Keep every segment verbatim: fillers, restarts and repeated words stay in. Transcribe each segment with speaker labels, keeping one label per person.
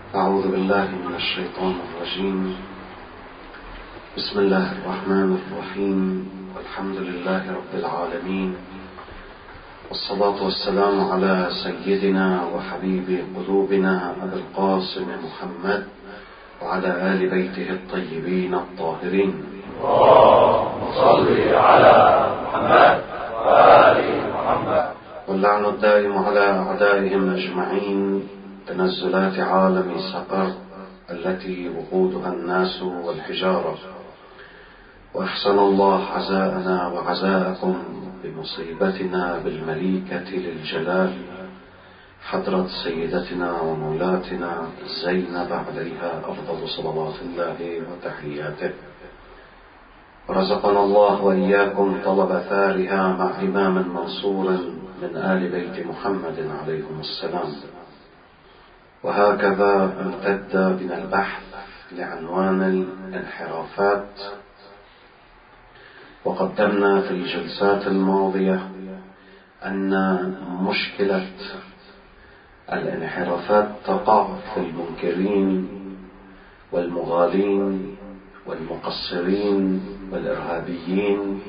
Speaker 1: أعوذ بالله من الشيطان الرجيم. بسم الله الرحمن الرحيم. والحمد لله رب العالمين، والصلاة والسلام على سيدنا وحبيب قلوبنا أبي القاسم محمد وعلى آل بيته الطيبين الطاهرين.
Speaker 2: اللهم صل على محمد وآل محمد.
Speaker 1: واللعن الدائم على أعدائهم أجمعين. تنزلات عالم سقر التي وقودها الناس والحجارة. وأحسن الله عزاءنا وعزاءكم بمصيبتنا بالمليكة للجلال حضرة سيدتنا ومولاتنا زينب عليها أفضل صلوات الله وتحياته. ورزقنا الله وإياكم طلب ثارها مع إمام منصور من آل بيت محمد عليهم السلام. وهكذا امتد بنا البحث لعنوان الانحرافات. وقدمنا في الجلسات الماضية أن مشكلة الانحرافات تقع في المنكرين والمغالين والمقصرين والإرهابيين.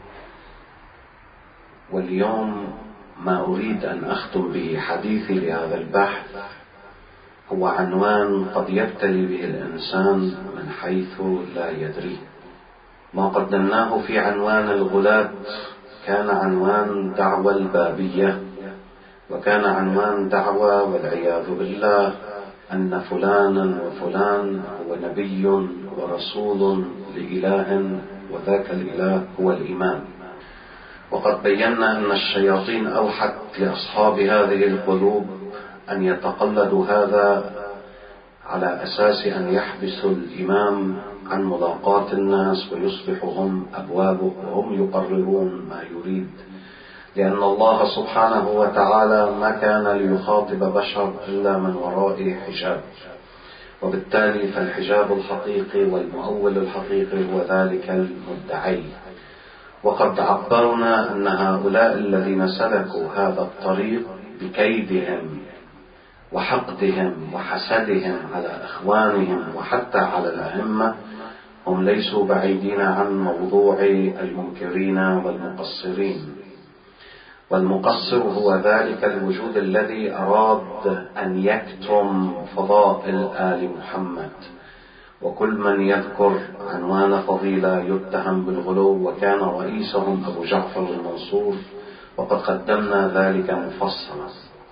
Speaker 1: واليوم ما أريد أن أختم به حديثي لهذا البحث هو عنوان قد يبتلي به الإنسان من حيث لا يدري. ما قدمناه في عنوان الغلاة كان عنوان دعوى البابية، وكان عنوان دعوى والعياذ بالله أن فلانا وفلان هو نبي ورسول لإله وذاك الإله هو الإمام. وقد بينا أن الشياطين أوحت لأصحاب هذه القلوب أن يتقلدوا هذا على أساس أن يحبسوا الإمام عن ملاقاة الناس ويصبحوا هم أبوابه وهم يقررون ما يريد، لأن الله سبحانه وتعالى ما كان ليخاطب بشر إلا من وراء حجاب. وبالتالي فالحجاب الحقيقي والمؤول الحقيقي هو ذلك المدعي. وقد عبرنا أن هؤلاء الذين سلكوا هذا الطريق بكيدهم وحقدهم وحسدهم على إخوانهم وحتى على الأئمة هم ليسوا بعيدين عن موضوع المنكرين والمقصرين. والمقصر هو ذلك الوجود الذي أراد أن يكتم فضائل آل محمد، وكل من يذكر عنوان فضيلة يتهم بالغلو، وكان رئيسهم أبو جعفر المنصور، وقد قدمنا ذلك مفصلا.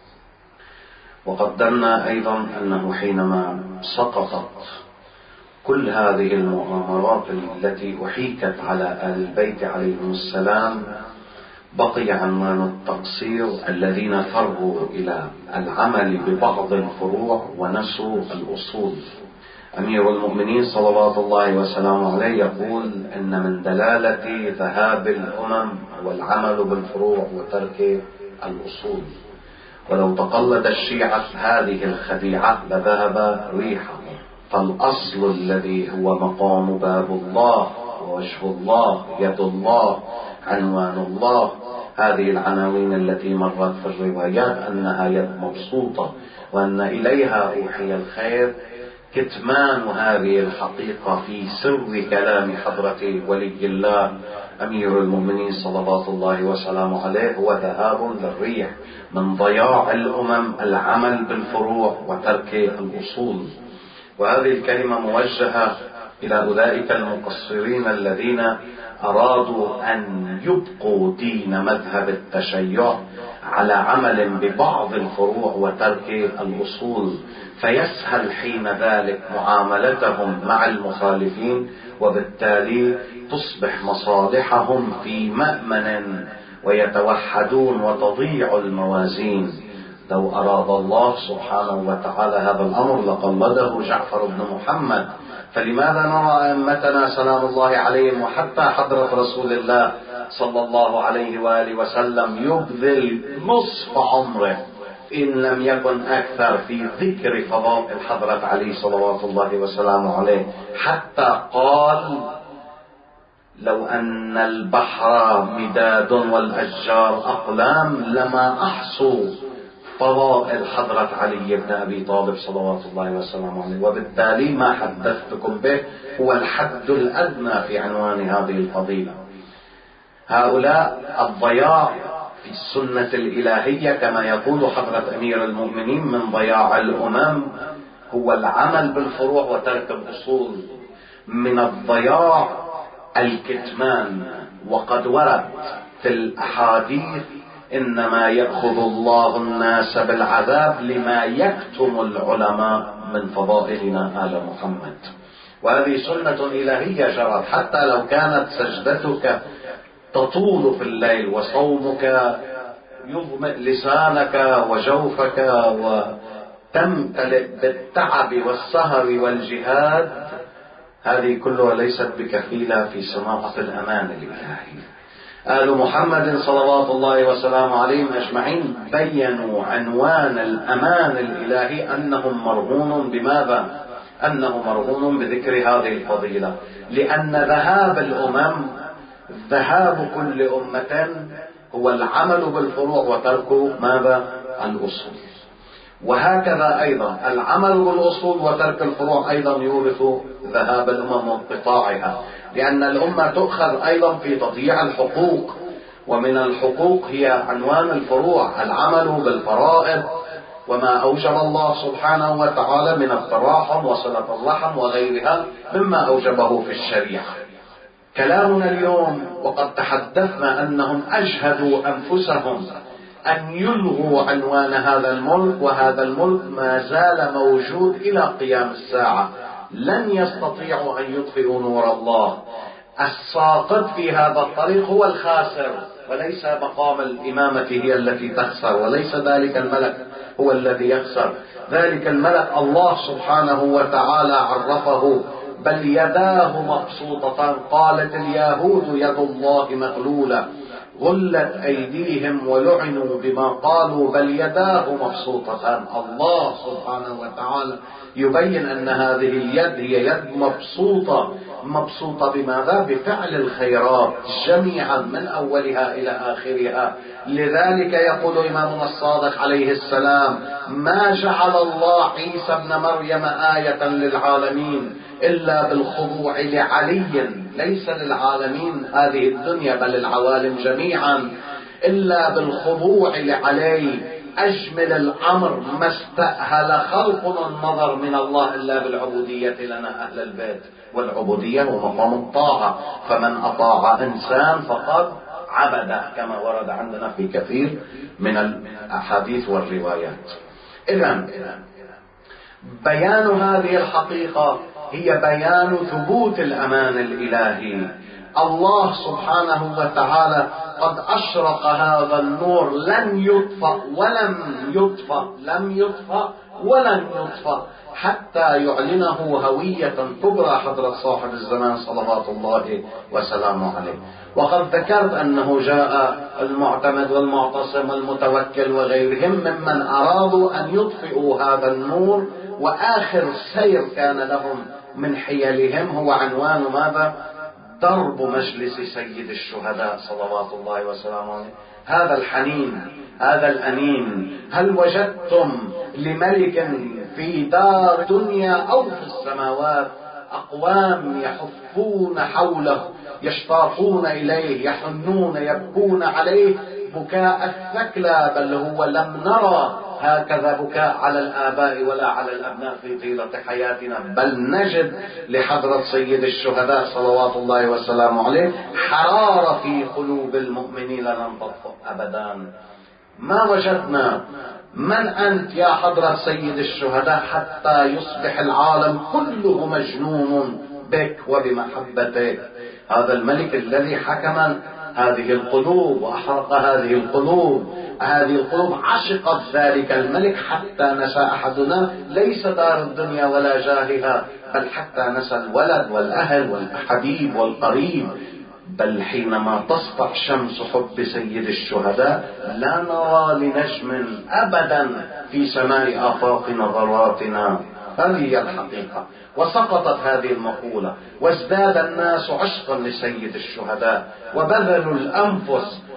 Speaker 1: وقدمنا أيضا أنه حينما سقطت كل هذه المؤامرات التي أحيكت على آل البيت عليهم السلام بقي عنوان التقصير الذين فروا إلى العمل ببعض الفروع ونسوا الأصول. أمير المؤمنين صلوات الله وسلامه عليه يقول إن من دلالة ذهاب الأمم هو العمل بالفروع وترك الأصول. ولو تقلد الشيعة هذه الخديعة لذهب ريحهم. فالأصل الذي هو مقام باب الله ووجه الله يد الله عنوان الله، هذه العناوين التي مرت في الروايات أنها يد مبسوطة وأن إليها أوحي الخير، كتمان هذه الحقيقة في سر كلام حضرة ولي الله أمير المؤمنين صلوات الله وسلامه عليه هو ذهاب للريح من ضياع الأمم العمل بالفروع وترك الأصول. وهذه الكلمة موجهة إلى أولئك المقصرين الذين أرادوا أن يبقوا دين مذهب التشيع على عمل ببعض الفروع وترك الأصول، فيسهل حين ذلك معاملتهم مع المخالفين، وبالتالي تصبح مصالحهم في مأمن ويتوحدون وتضيع الموازين. لو أراد الله سبحانه وتعالى هذا الأمر لقلده جعفر بن محمد. فلماذا نرى أئمتنا سلام الله عليهم وحتى حضرة رسول الله صلى الله عليه وآله وسلم يبذل نصف عمره إن لم يكن أكثر في ذكر فضائل حضرة علي صلوات الله وسلامه عليه، حتى قال لو أن البحر مداد والأشجار أقلام لما أحصوا فضائل حضرة علي بن أبي طالب صلوات الله وسلامه عليه، وبالتالي ما حدثتكم به هو الحد الأدنى في عنوان هذه الفضيلة. هؤلاء الضياع في السنة الإلهية كما يقول حضرة أمير المؤمنين من ضياع الأمم هو العمل بالفروع وترك الأصول. من الضياع الكتمان، وقد ورد في الأحاديث إنما يأخذ الله الناس بالعذاب لما يكتم العلماء من فضائلنا آل محمد. وهذه سنة إلهية جرت، حتى لو كانت سجدتك تطول في الليل وصومك يظمئ لسانك وجوفك وتمتلئ بالتعب والسهر والجهاد، هذه كلها ليست بكفيلة في صناعة الأمان الإلهي. آل محمد صلوات الله وسلامه عليهم أجمعين بيّنوا عنوان الأمان الإلهي أنهم مرهون بماذا؟ أنه مرهون بذكر هذه الفضيلة، لأن ذهاب الأمم ذهاب كل أمة هو العمل بالفروع وترك ماذا؟ الأصول. وهكذا أيضا العمل بالأصول وترك الفروع أيضا يورث ذهاب الأمم وانقطاعها، لأن الأمة تؤخذ أيضا في تضييع الحقوق، ومن الحقوق هي عنوان الفروع، العمل بالفرائض وما أوجب الله سبحانه وتعالى من التراحم وصلة الرحم وغيرها مما أوجبه في الشريعة. كلامنا اليوم وقد تحدثنا أنهم أجهدوا أنفسهم أن يلغوا عنوان هذا الملك، وهذا الملك ما زال موجود إلى قيام الساعة، لن يستطيعوا أن يطفئوا نور الله. الساقط في هذا الطريق هو الخاسر، وليس مقام الإمامة هي التي تخسر، وليس ذلك الملك هو الذي يخسر. ذلك الملك الله سبحانه وتعالى عرفه بل يداه مبسوطتان، قالت اليهود يد الله مغلولة غلت أيديهم ولعنوا بما قالوا بل يداه مبسوطتان. الله سبحانه وتعالى يبين أن هذه اليد هي يد مبسوطة. مبسوطة بماذا؟ بفعل الخيرات جميعا من أولها إلى آخرها. لذلك يقول إمامنا الصادق عليه السلام: ما جعل الله عيسى ابن مريم آية للعالمين إلا بالخضوع لعلي، ليس للعالمين هذه الدنيا بل العوالم جميعا، إلا بالخضوع لعلي. أجمل الأمر ما استأهل خلقنا النظر من الله إلا بالعبودية لنا أهل البيت، والعبودية هو مقام الطاعة، فمن أطاع إنسان فقد عبد كما ورد عندنا في كثير من الأحاديث والروايات. إذن بيان هذه الحقيقة هي بيان ثبوت الأمان الإلهي. الله سبحانه وتعالى قد أشرق هذا النور لن يطفأ ولم يطفأ، لم يطفأ ولن يطفأ حتى يعلنه هوية كبرى حضرة صاحب الزمان صلوات الله وسلامه عليه. وقد ذكرت أنه جاء المعتمد والمعتصم والمتوكل وغيرهم ممن أرادوا أن يطفئوا هذا النور، وآخر سير كان لهم من حيلهم هو عنوان ماذا؟ ضرب مجلس سيد الشهداء صلوات الله وسلامه عليه. هذا الحنين، هذا الأنين. هل وجدتم لملك في دار دنيا أو في السماوات أقوام يحفون حوله يشتاقون إليه يحنون يبكون عليه بكاء الثكلى؟ بل هو لم نرى هكذا بكاء على الآباء ولا على الأبناء في طيلة حياتنا، بل نجد لحضرة سيد الشهداء صلوات الله وسلامه عليه حرارة في قلوب المؤمنين لن تطفئ أبدا. ما وجدنا. من أنت يا حضرة سيد الشهداء حتى يصبح العالم كله مجنون بك وبمحبتك؟ هذا الملك الذي حكم هذه القلوب وأحرق هذه القلوب، هذه القلوب عشقت ذلك الملك حتى نسى أحدنا ليس دار الدنيا ولا جاهها، بل حتى نسى الولد والأهل والحبيب والقريب. بل حينما تسطع شمس حب سيد الشهداء لا نرى لنجم أبدا في سماء آفاق نظراتنا. هذه هي الحقيقة. وسقطت هذه المقولة، وازداد الناس عشقا لسيد الشهداء، وبذلوا الأنفس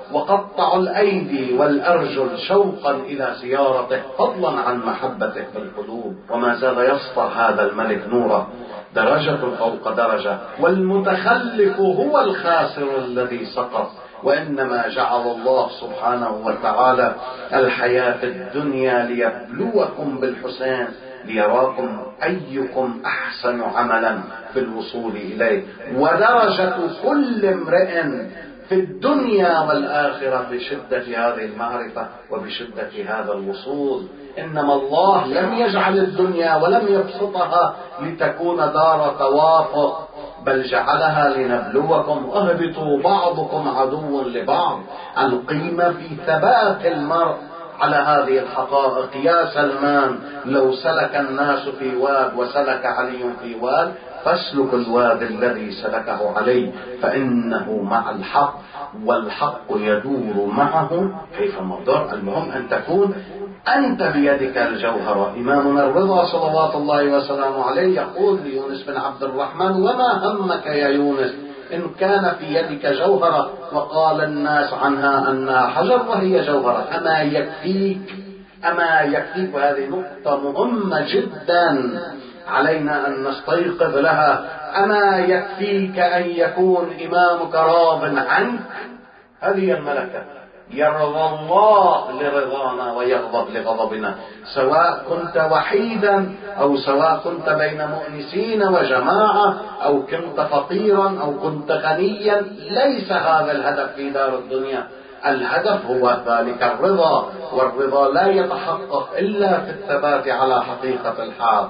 Speaker 1: وقطعوا الأيدي والأرجل شوقا إلى زيارته، فضلا عن محبته في القلوب. وما زال يسطع هذا الملك نوره درجة فوق درجة، والمتخلف هو الخاسر الذي سقط. وإنما جعل الله سبحانه وتعالى الحياة الدنيا ليبلوكم بالحسن، ليراكم أيكم أحسن عملا في الوصول إليه. ودرجة كل امرئ في الدنيا والآخرة بشدة هذه المعرفة وبشدة هذا الوصول. إنما الله لم يجعل الدنيا ولم يبسطها لتكون دار توافق، بل جعلها لنبلوكم. اهبطوا بعضكم عدو لبعض. القيمة في ثبات المرء على هذه الحقائق. يا سلمان، لو سلك الناس في واد وسلك علي في واد فاسلك الواد الذي سلكه علي، فإنه مع الحق والحق يدور معه كيف مقدر. المهم أن تكون أنت بيدك الجوهرة. إمامنا الرضا صلوات الله وسلامه عليه يقول ليونس بن عبد الرحمن: وما همك يا يونس إن كان في يدك جوهرة وقال الناس عنها أنها حجر وهي جوهرة؟ أما يكفيك أما يكفيك وهذه نقطة مهمة جدا علينا أن نستيقظ لها. أما يكفيك أن يكون إمامك راض عنك؟ هذه الملكة. يرضى الله لرضانا ويغضب لغضبنا، سواء كنت وحيدا أو سواء كنت بين مؤنسين وجماعة أو كنت فقيرا أو كنت غنيا. ليس هذا الهدف في دار الدنيا. الهدف هو ذلك الرضا، والرضا لا يتحقق إلا في الثبات على حقيقة الحال.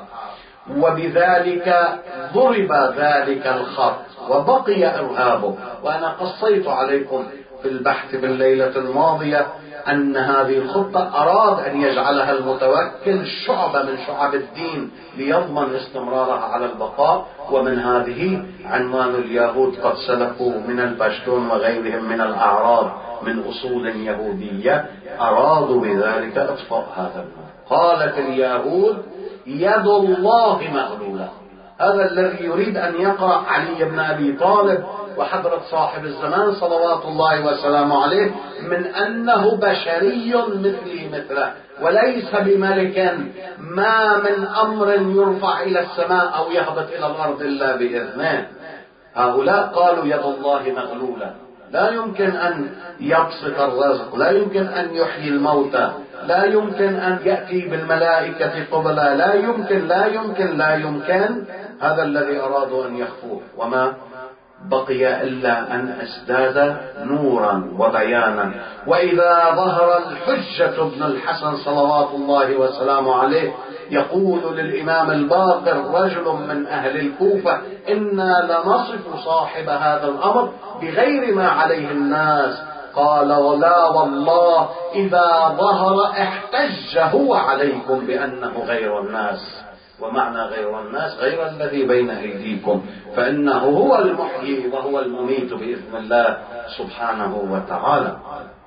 Speaker 1: وبذلك ضرب ذلك الخط وبقي إرهابه. وأنا قصيت عليكم في البحث بالليلة الماضية أن هذه الخطة أراد أن يجعلها المتوكل شعبة من شعب الدين ليضمن استمرارها على البقاء. ومن هذه عنوان اليهود قد سلكوا من البشتون وغيرهم من الأعراب من أصول يهودية، أرادوا بذلك إطفاء هذا النور. قالت اليهود: يد الله مغلولة. هذا الذي يريد أن يقرأ علي بن أبي طالب وحضرة صاحب الزمان صلوات الله وسلامه عليه من أنه بشري مثلي مثله وليس بملك، ما من أمر يرفع إلى السماء أو يهبط إلى الأرض إلا بإذنه. هؤلاء قالوا يد الله مغلولة، لا يمكن أن يبسط الرزق، لا يمكن أن يحيي الموتى، لا يمكن أن يأتي بالملائكة قبلا، لا يمكن لا يمكن لا يمكن. هذا الذي أرادوا أن يخفوه، وما بقي إلا أن ازداد نورا وبيانا. وإذا ظهر الحجة ابن الحسن صلوات الله وسلامه عليه يقول للإمام الباقر رجل من أهل الكوفة: إنا لنصف صاحب هذا الأمر بغير ما عليه الناس. قال: ولا والله إذا ظهر احتج هو عليكم بأنه غير الناس. ومعنى غير الناس غير الذي بين أيديكم، فإنه هو المحيي وهو المميت بإذن الله سبحانه وتعالى.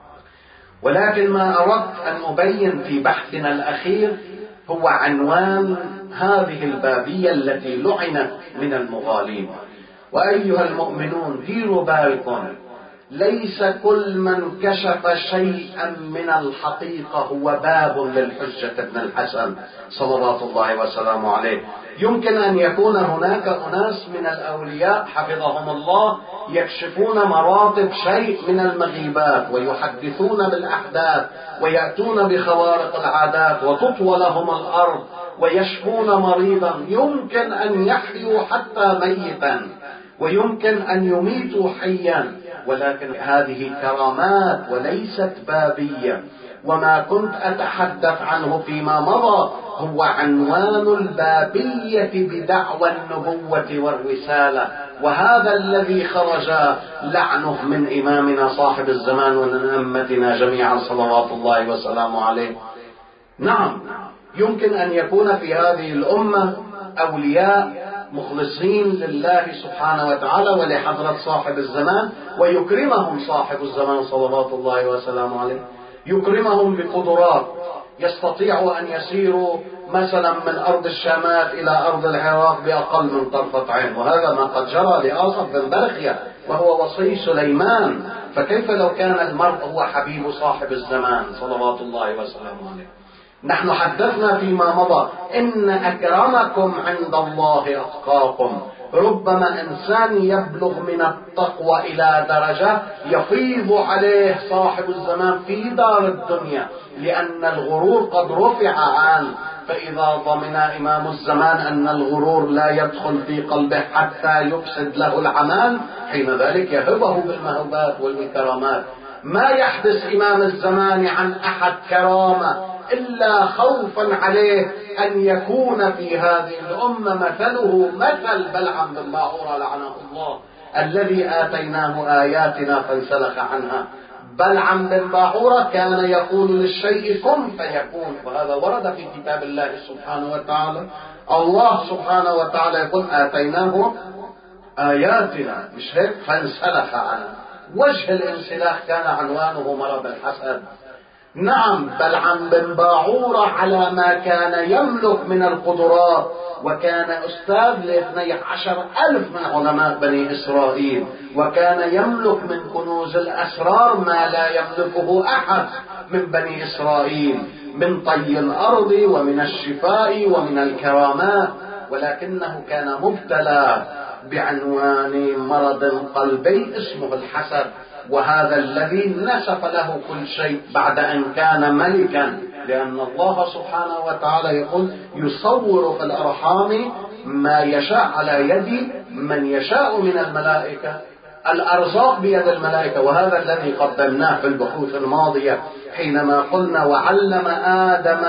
Speaker 1: ولكن ما أردت أن أبين في بحثنا الأخير هو عنوان هذه البابية التي لعنت من المغالين. وأيها المؤمنون ديروا بالكم، ليس كل من كشف شيئا من الحقيقة هو باب للحجة ابن الحسن صلوات الله وسلامه عليه. يمكن أن يكون هناك أناس من الأولياء حفظهم الله يكشفون مراتب شيء من المغيبات ويحدثون بالأحداث ويأتون بخوارق العادات وتطوى لهم الأرض ويشفون مريضا، يمكن أن يحيوا حتى ميتا ويمكن أن يميتوا حيا، ولكن هذه كرامات وليست بابية. وما كنت أتحدث عنه فيما مضى هو عنوان البابية بدعوى النبوة والرسالة، وهذا الذي خرج لعنه من إمامنا صاحب الزمان ومن أمتنا جميعا صلوات الله وسلامه عليه. نعم، يمكن أن يكون في هذه الأمة أولياء مخلصين لله سبحانه وتعالى ولحضرة صاحب الزمان، ويكرمهم صاحب الزمان صلوات الله وسلامه عليه، يكرمهم بقدرات يستطيعوا أن يسيروا مثلا من أرض الشامات إلى أرض العراق بأقل من طرفة عين. وهذا ما قد جرى لآصف بن برخية وهو وصي سليمان، فكيف لو كان المرء هو حبيب صاحب الزمان صلوات الله وسلامه عليه. نحن حدثنا فيما مضى إن أكرمكم عند الله أتقاكم. ربما إنسان يبلغ من التقوى إلى درجة يفيض عليه صاحب الزمان في دار الدنيا، لأن الغرور قد رفع عنه، فإذا ضمن إمام الزمان أن الغرور لا يدخل في قلبه حتى يفسد له العمل، حين ذلك يهبه بالمهبات والكرامات. ما يحدث إمام الزمان عن أحد كرامة إلا خوفا عليه أن يكون في هذه الأمة مثله مثل بلعم بن باعورة لعنه الله، الذي آتيناه آياتنا فانسلخ عنها. بلعم بن باعورة كان يقول للشيء كن فيكون، وهذا ورد في كتاب الله سبحانه وتعالى. الله سبحانه وتعالى يقول آتيناه آياتنا، مش هيك؟ فانسلخ عنها. وجه الانسلاخ كان عنوانه مرض الحسد. نعم، بلعم بن باعورة على ما كان يملك من القدرات، وكان أستاذ لاثني عشر ألف من علماء بني إسرائيل، وكان يملك من كنوز الأسرار ما لا يملكه أحد من بني إسرائيل من طي الأرض ومن الشفاء ومن الكرامات، ولكنه كان مبتلى بعنوان مرض قلبي اسمه الحسد، وهذا الذي نسف له كل شيء بعد أن كان ملكا، لأن الله سبحانه وتعالى يقول يصور في الأرحام ما يشاء على يد من يشاء من الملائكة. الأرزاق بيد الملائكة، وهذا الذي قدمناه في البحوث الماضية حينما قلنا وعلم آدم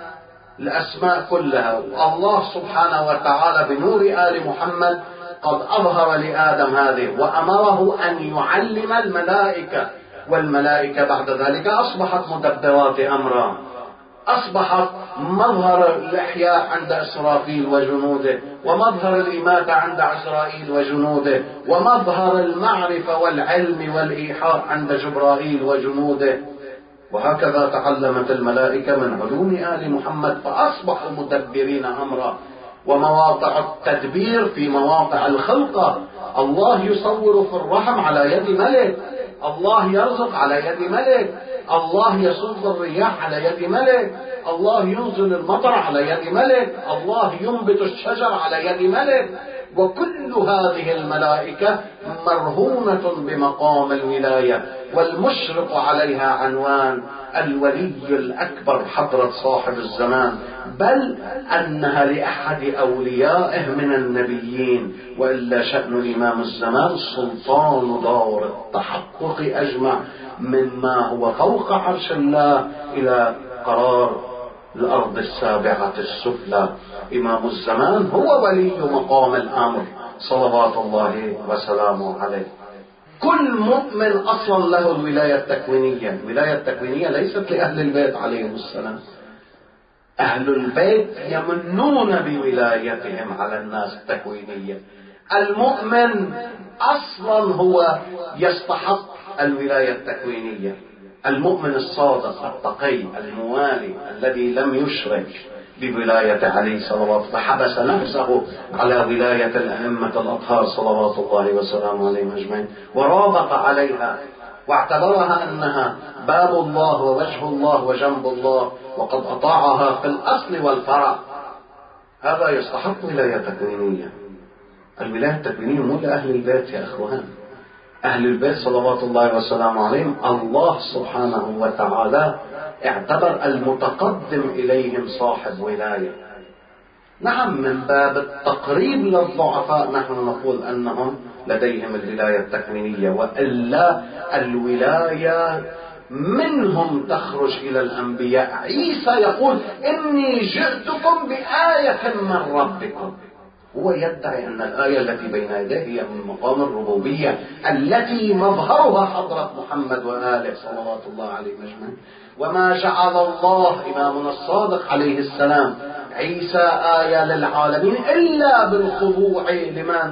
Speaker 1: الأسماء كلها. الله سبحانه وتعالى بنور آل محمد قد أظهر لآدم هذه وأمره أن يعلم الملائكة، والملائكة بعد ذلك أصبحت مدبرات أمرا، أصبحت مظهر الإحياء عند إسرافيل وجنوده، ومظهر الإماتة عند عزرائيل وجنوده، ومظهر المعرفة والعلم والإيحاء عند جبرائيل وجنوده. وهكذا تعلمت الملائكة من علوم آل محمد فأصبحوا مدبرين أمرا. ومواقع التدبير في مواقع الخلقة، الله يصور في الرحم على يد ملك، الله يرزق على يد ملك، الله يصب الرياح على يد ملك، الله ينزل المطر على يد ملك، الله ينبت الشجر على يد ملك. وكل هذه الملائكة مرهونة بمقام الولاية، والمشرق عليها عنوان الولي الأكبر حضرة صاحب الزمان، بل أنها لأحد أوليائه من النبيين. وإلا شأن الإمام الزمان سلطان دار التحقق أجمع مما هو فوق عرش الله إلى قرار الأرض السابعة السفلى. إمام الزمان هو ولي مقام الأمر صلوات الله وسلامه عليه. كل مؤمن أصلا له الولاية التكوينية. الولاية التكوينية ليست لأهل البيت عليهم السلام، أهل البيت يمنون بولايتهم على الناس التكوينية. المؤمن أصلا هو يستحق الولاية التكوينية. المؤمن الصادق التقي الموالي الذي لم يشرك بولاية عليه صلوات، فحبس نفسه على ولاية الأئمة الأطهار صلوات الله وسلامه عليهم أجمعين، ورابط عليها واعتبرها أنها باب الله ووجه الله وجنب الله، وقد أطاعها في الأصل والفرع. هذا يستحق ولاية تكوينية. الولاية التكوينية مو لأهل البيت يا أخوان. أهل البيت صلوات الله وسلامه عليهم الله سبحانه وتعالى اعتبر المتقدم إليهم صاحب ولاية. نعم، من باب التقريب للضعفاء نحن نقول أنهم لديهم الولاية التكوينية، وإلا الولاية منهم تخرج إلى الأنبياء. عيسى يقول إني جئتكم بآية من ربكم، هو يدعي أن الآية التي بين يديه هي من مقام الربوبية التي مظهرها حضرة محمد وآله صلوات الله عليه أجمعين. وما جعل الله إمامنا الصادق عليه السلام عيسى آية للعالمين إلا بالخضوع لمن؟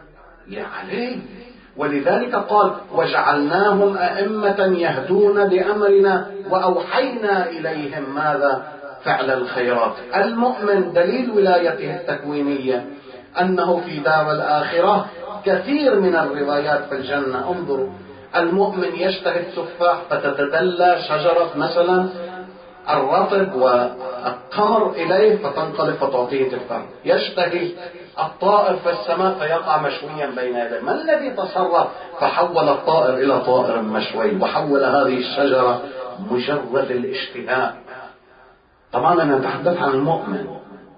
Speaker 1: لعلي. ولذلك قال وجعلناهم أئمة يهدون بأمرنا وأوحينا إليهم ماذا؟ فعل الخيرات. المؤمن دليل ولايته التكوينية أنه في دار الآخرة كثير من الروايات في الجنة. انظروا، المؤمن يشتهي التفاح فتتدلى شجرة مثلا الرطب والتمر إليه فتنقلب فتعطيه تفاح. يشتهي الطائر في السماء فيقع مشويا بين يديه. ما الذي تصرف فحول الطائر إلى طائر مشوي وحول هذه الشجرة؟ مجرد الاشتهاء. طبعا أنا أتحدث عن المؤمن.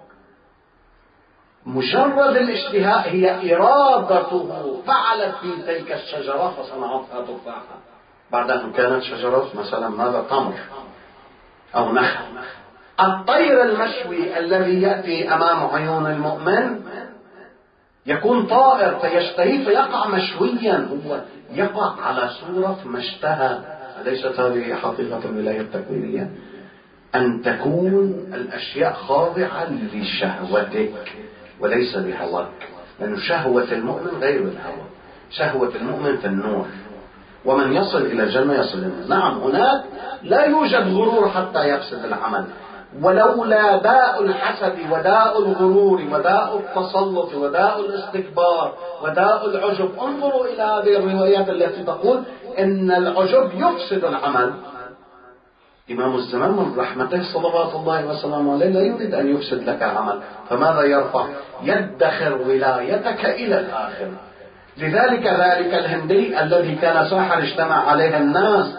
Speaker 1: مجرد الاشتهاء هي إرادته فعلت في تلك الشجرة فصنعتها تفاحة، بعد أن كانت شجرة مثلا ماذا تمر أو نخل. الطير المشوي الذي يأتي أمام عيون المؤمن يكون طائر فيشتهي فيقع مشويا، هو يقع على صورة ما اشتهى. أليست هذه حقيقة الولاية التكوينية؟ أن تكون الأشياء خاضعة لشهوتك وليس لهواك، لأن شهوة المؤمن غير الهوى. شهوة المؤمن في النور، ومن يصل إلى الجنة يصل إلى. نعم، هناك لا يوجد غرور حتى يفسد العمل، ولولا داء الحسد وداء الغرور وداء التسلط وداء الاستكبار وداء العجب. انظروا إلى هذه الروايات التي تقول إن العجب يفسد العمل. إمام الزمان من رحمته صلوات الله وسلامه عليه لا يريد أن يفسد لك العمل، فماذا يرفع؟ يدخر ولايتك إلى الآخرة. لذلك ذلك الهندي الذي كان ساحر اجتمع عليه الناس،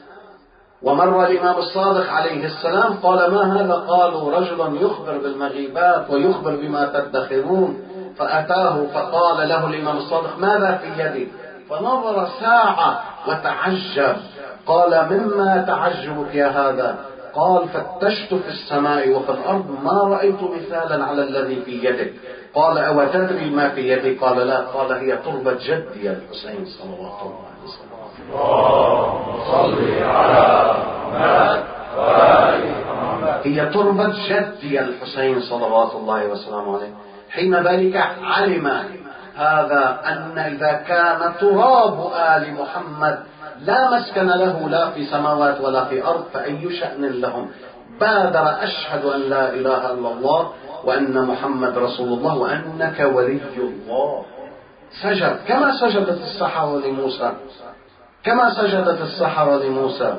Speaker 1: ومر الإمام الصادق عليه السلام قال: ما هذا؟ قالوا: رجل يخبر بالمغيبات ويخبر بما تدخرون. فأتاه فقال له الإمام الصادق: ماذا في يدي؟ فنظر ساعة وتعجب. قال: مما تعجبك يا هذا؟ قال: فتشت في السماء وفي الأرض ما رأيت مثالا على الذي في يدك. قال: أو تدري ما في يدي؟ قال: لا. قال: هي تربة جدي الحسين صلوات الله عليه وسلم.
Speaker 2: اللهم صل على محمد وآل محمد.
Speaker 1: هي تربة جدي الحسين صلوات الله وسلامه عليه. حين ذلك علم هذا أن إذا كان تراب آل محمد لا مسكن له لا في سماوات ولا في أرض فأي شأن لهم. بادر: أشهد أن لا إله إلا الله وأن محمد رسول الله وأنك ولي الله. سجد كما سجدت السحرة لموسى، كما سجدت السحرة لموسى.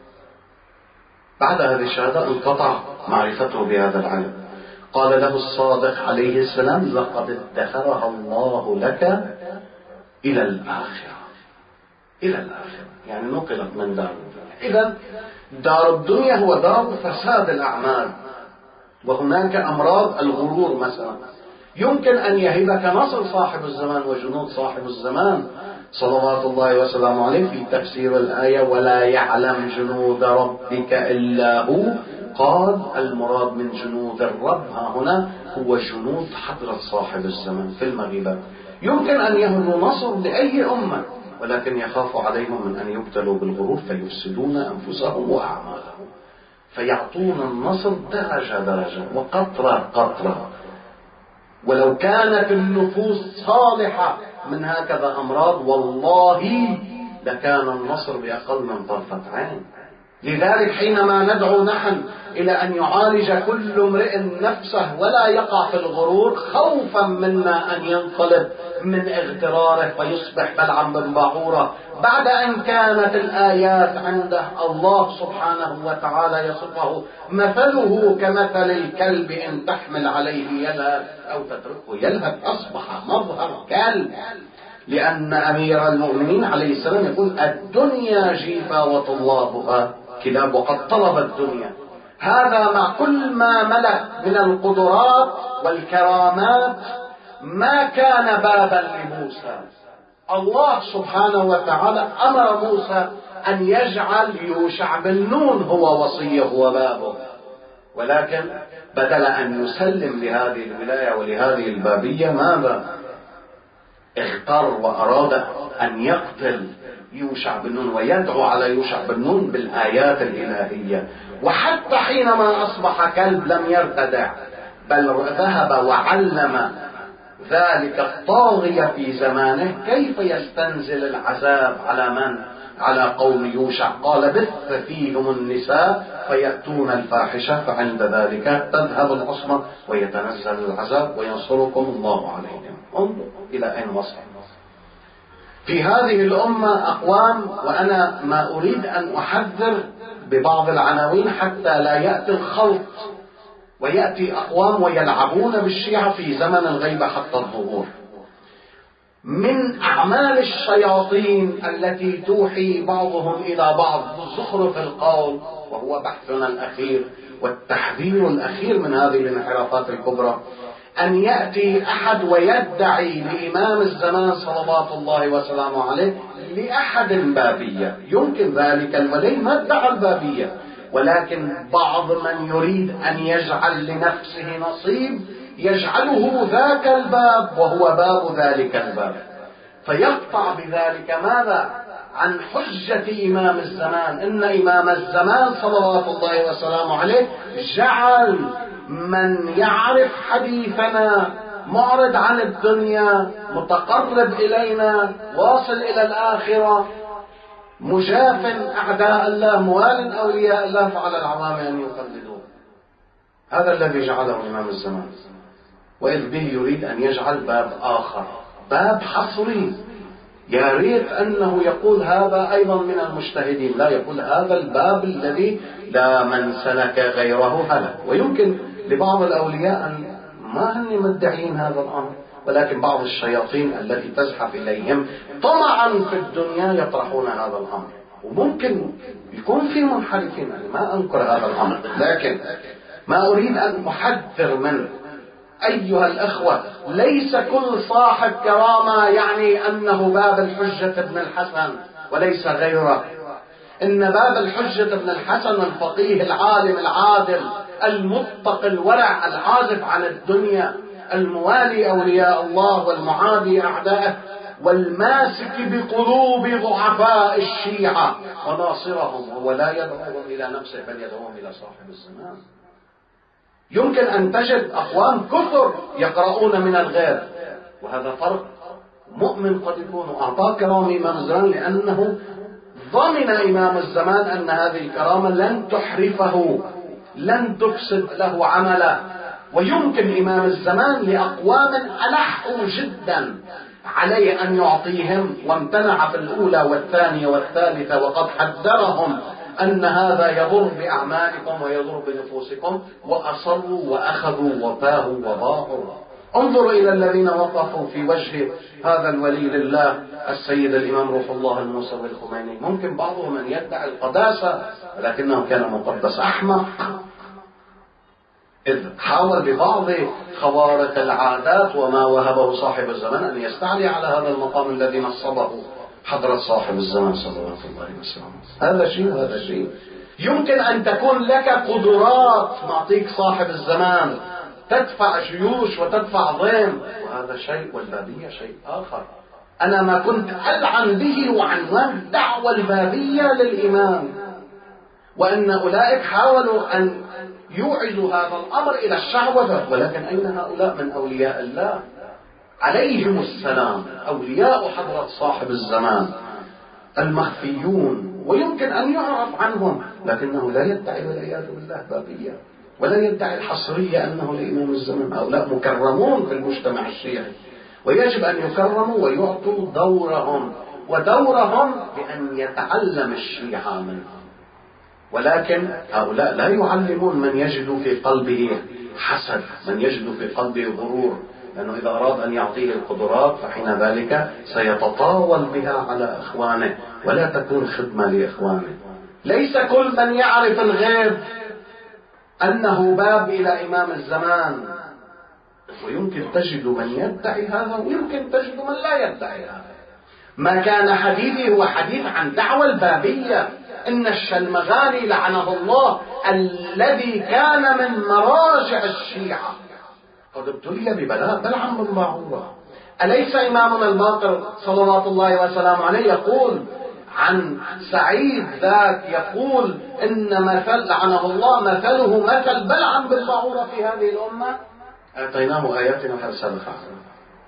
Speaker 1: بعد هذه الشهادة انقطع معرفته بهذا العلم. قال له الصادق عليه السلام: لقد ادخرها الله لك إلى الآخرة. إلى الآخرة يعني نقلت من دار الدنيا. إذن دار الدنيا هو دار فساد الأعمال، وهناك أمراض الغرور مثلا. يمكن أن يهبك نصر صاحب الزمان وجنود صاحب الزمان صلوات الله وسلامه عليه في تفسير الآية: ولا يعلم جنود ربك إلا هو. قال: المراد من جنود الرب ها هنا هو جنود حضرة صاحب الزمان في المغيبات. يمكن أن يهبوا نصر لأي أمة، ولكن يخاف عليهم من أن يبتلوا بالغرور فيفسدون أنفسهم وأعمالهم، فيعطون النصر درجة درجة وقطرة قطرة. ولو كانت النفوس صالحة من هكذا أمراض والله لكان النصر بأقل من طرفة عين. لذلك حينما ندعو نحن إلى أن يعالج كل امرئ نفسه ولا يقع في الغرور خوفا منا أن ينقلب من اغتراره فيصبح بلعم بن باعورة، بعد أن كانت الآيات عنده الله سبحانه وتعالى يصفه: مثله كمثل الكلب إن تحمل عليه يلهث أو تتركه يلهث أصبح مظهر كلب. لأن أمير المؤمنين عليه السلام يقول: الدنيا جيفة وطلابها كلاب. وقد طلب الدنيا. هذا مع كل ما ملك من القدرات والكرامات ما كان بابا لموسى. الله سبحانه وتعالى أمر موسى أن يجعل يوشع بن نون هو وصيه وبابه، ولكن بدل أن يسلم لهذه الولاية ولهذه البابية ماذا؟ اختار وأراد أن يقتل يوشع بن نون ويدعو على يوشع بن نون بالآيات الإلهية. وحتى حينما أصبح كلب لم يرتدع، بل ذهب وعلم ذلك الطاغية في زمانه كيف يستنزل العذاب على من؟ على قوم يوشع. قال: بث فيهم النساء فيأتون الفاحشة فعند ذلك تذهب العصمة ويتنزل العذاب وينصركم الله عليهم. انظر إلى أين وصل. في هذه الأمة أقوام، وأنا ما أريد أن أحذر ببعض العناوين حتى لا يأتي الخلط ويأتي أقوام ويلعبون بالشيعة في زمن الغيبة حتى الظهور. من أعمال الشياطين التي توحي بعضهم إلى بعض زخرف القول، وهو بحثنا الأخير والتحذير الأخير من هذه الانحرافات الكبرى، أن يأتي أحد ويدعي لإمام الزمان صلوات الله وسلامه عليه لأحد البابية. يمكن ذلك الولي ما ادعى البابية، ولكن بعض من يريد أن يجعل لنفسه نصيب يجعله ذاك الباب وهو باب ذلك الباب، فيقطع بذلك ماذا؟ عن حجة إمام الزمان. إن إمام الزمان صلوات الله وسلامه عليه جعل من يعرف حديثنا معرض عن الدنيا، متقرب إلينا، واصل إلى الآخرة، مجاف أعداء الله، موال أولياء الله، فعلى العوام أن يقلدوه. هذا الذي جعله إمام الزمان، وإذ به يريد أن يجعل باب آخر، باب حصري. يا ريت أنه يقول هذا أيضا من المجتهدين، لا يقول هذا الباب الذي لا من سلك غيره هلك. ويمكن لبعض الأولياء أن ما هم مدعين هذا الأمر، ولكن بعض الشياطين التي تزحف إليهم طمعا في الدنيا يطرحون هذا الأمر، وممكن يكون في منحرفين، يعني ما أنكر هذا الأمر، لكن ما أريد أن أحذر منه أيها الأخوة، ليس كل صاحب كرامة يعني أنه باب الحجة ابن الحسن وليس غيره. إن باب الحجة ابن الحسن الفقيه العالم العادل المتقي الورع العازف عن الدنيا الموالي أولياء الله والمعادي أعدائه والماسك بقلوب ضعفاء الشيعة وناصرهم، هو لا يدعوهم إلى نفسه بل يدعوهم إلى صاحب الزمان. يمكن أن تجد أقوام كثر يقرؤون من الغير، وهذا فرق. مؤمن قد يكون أعطاه كرامة إمام الزمان لأنه ضمن إمام الزمان أن هذه الكرامة لن تحرفه، لن تفسد له عمله. ويمكن إمام الزمان لأقوام ألحوا جدا عليه أن يعطيهم، وامتنع في الأولى والثانية والثالثة، وقد حذرهم أن هذا يضر بأعمالكم ويضر بنفوسكم، وأصروا وأخذوا وفاهوا وضاعوا. انظروا إلى الذين وقفوا في وجه هذا الولي لله السيد الإمام روح الله الموسوي الخميني. ممكن بعضهم أن يدعي القداسة ولكنه كان مقدس أحمق، إذ حاول ببعض خوارق العادات وما وهبه صاحب الزمان أن يستعلي على هذا المقام الذي نصبه حضرة صاحب الزمان صلوات الله وسلامه. هذا شيء وهذا شيء. يمكن أن تكون لك قدرات معطيك صاحب الزمان، تدفع جيوش وتدفع ضيم، وهذا شيء، والبابية شيء آخر. أنا ما كنت ألعن به وعنوان دعوة البابية للإمام، وأن أولئك حاولوا أن يوعزوا هذا الأمر إلى الشعوذة، ولكن أين هؤلاء من أولياء الله عليهم السلام، أولياء حضرة صاحب الزمان المخفيون، ويمكن أن يعرف عنهم، لكنه لا يدعي والعياذ بالله بابية، ولا يدعي الحصرية أنه لإمام الزمان. هؤلاء مكرمون في المجتمع الشيعي، ويجب أن يكرموا ويعطوا دورهم، ودورهم بأن يتعلم الشيعة منهم. ولكن هؤلاء لا يعلمون من يجد في قلبه حسد، من يجد في قلبه غرور، لأنه إذا أراد أن يعطيه القدرات فحين ذلك سيتطاول بها على إخوانه، ولا تكون خدمة لإخوانه. ليس كل من يعرف الغيب أنه باب إلى إمام الزمان، ويمكن تجد من يدعي هذا ويمكن تجد من لا يدعي هذا. ما كان حديثي هو حديث عن دعوة البابية. إن الشلمغاني لعنه الله الذي كان من مراجع الشيعة قد ابتلي ببلاء بلعم بن باعورة. أليس إمامنا الباقر صلوات الله وسلامه عليه يقول عن سعيد ذاك، يقول إن مثل لعنه الله مثله مثل بلعم بن باعورة في هذه الأمة؟ أعطيناه آياتنا فسلخ عنها.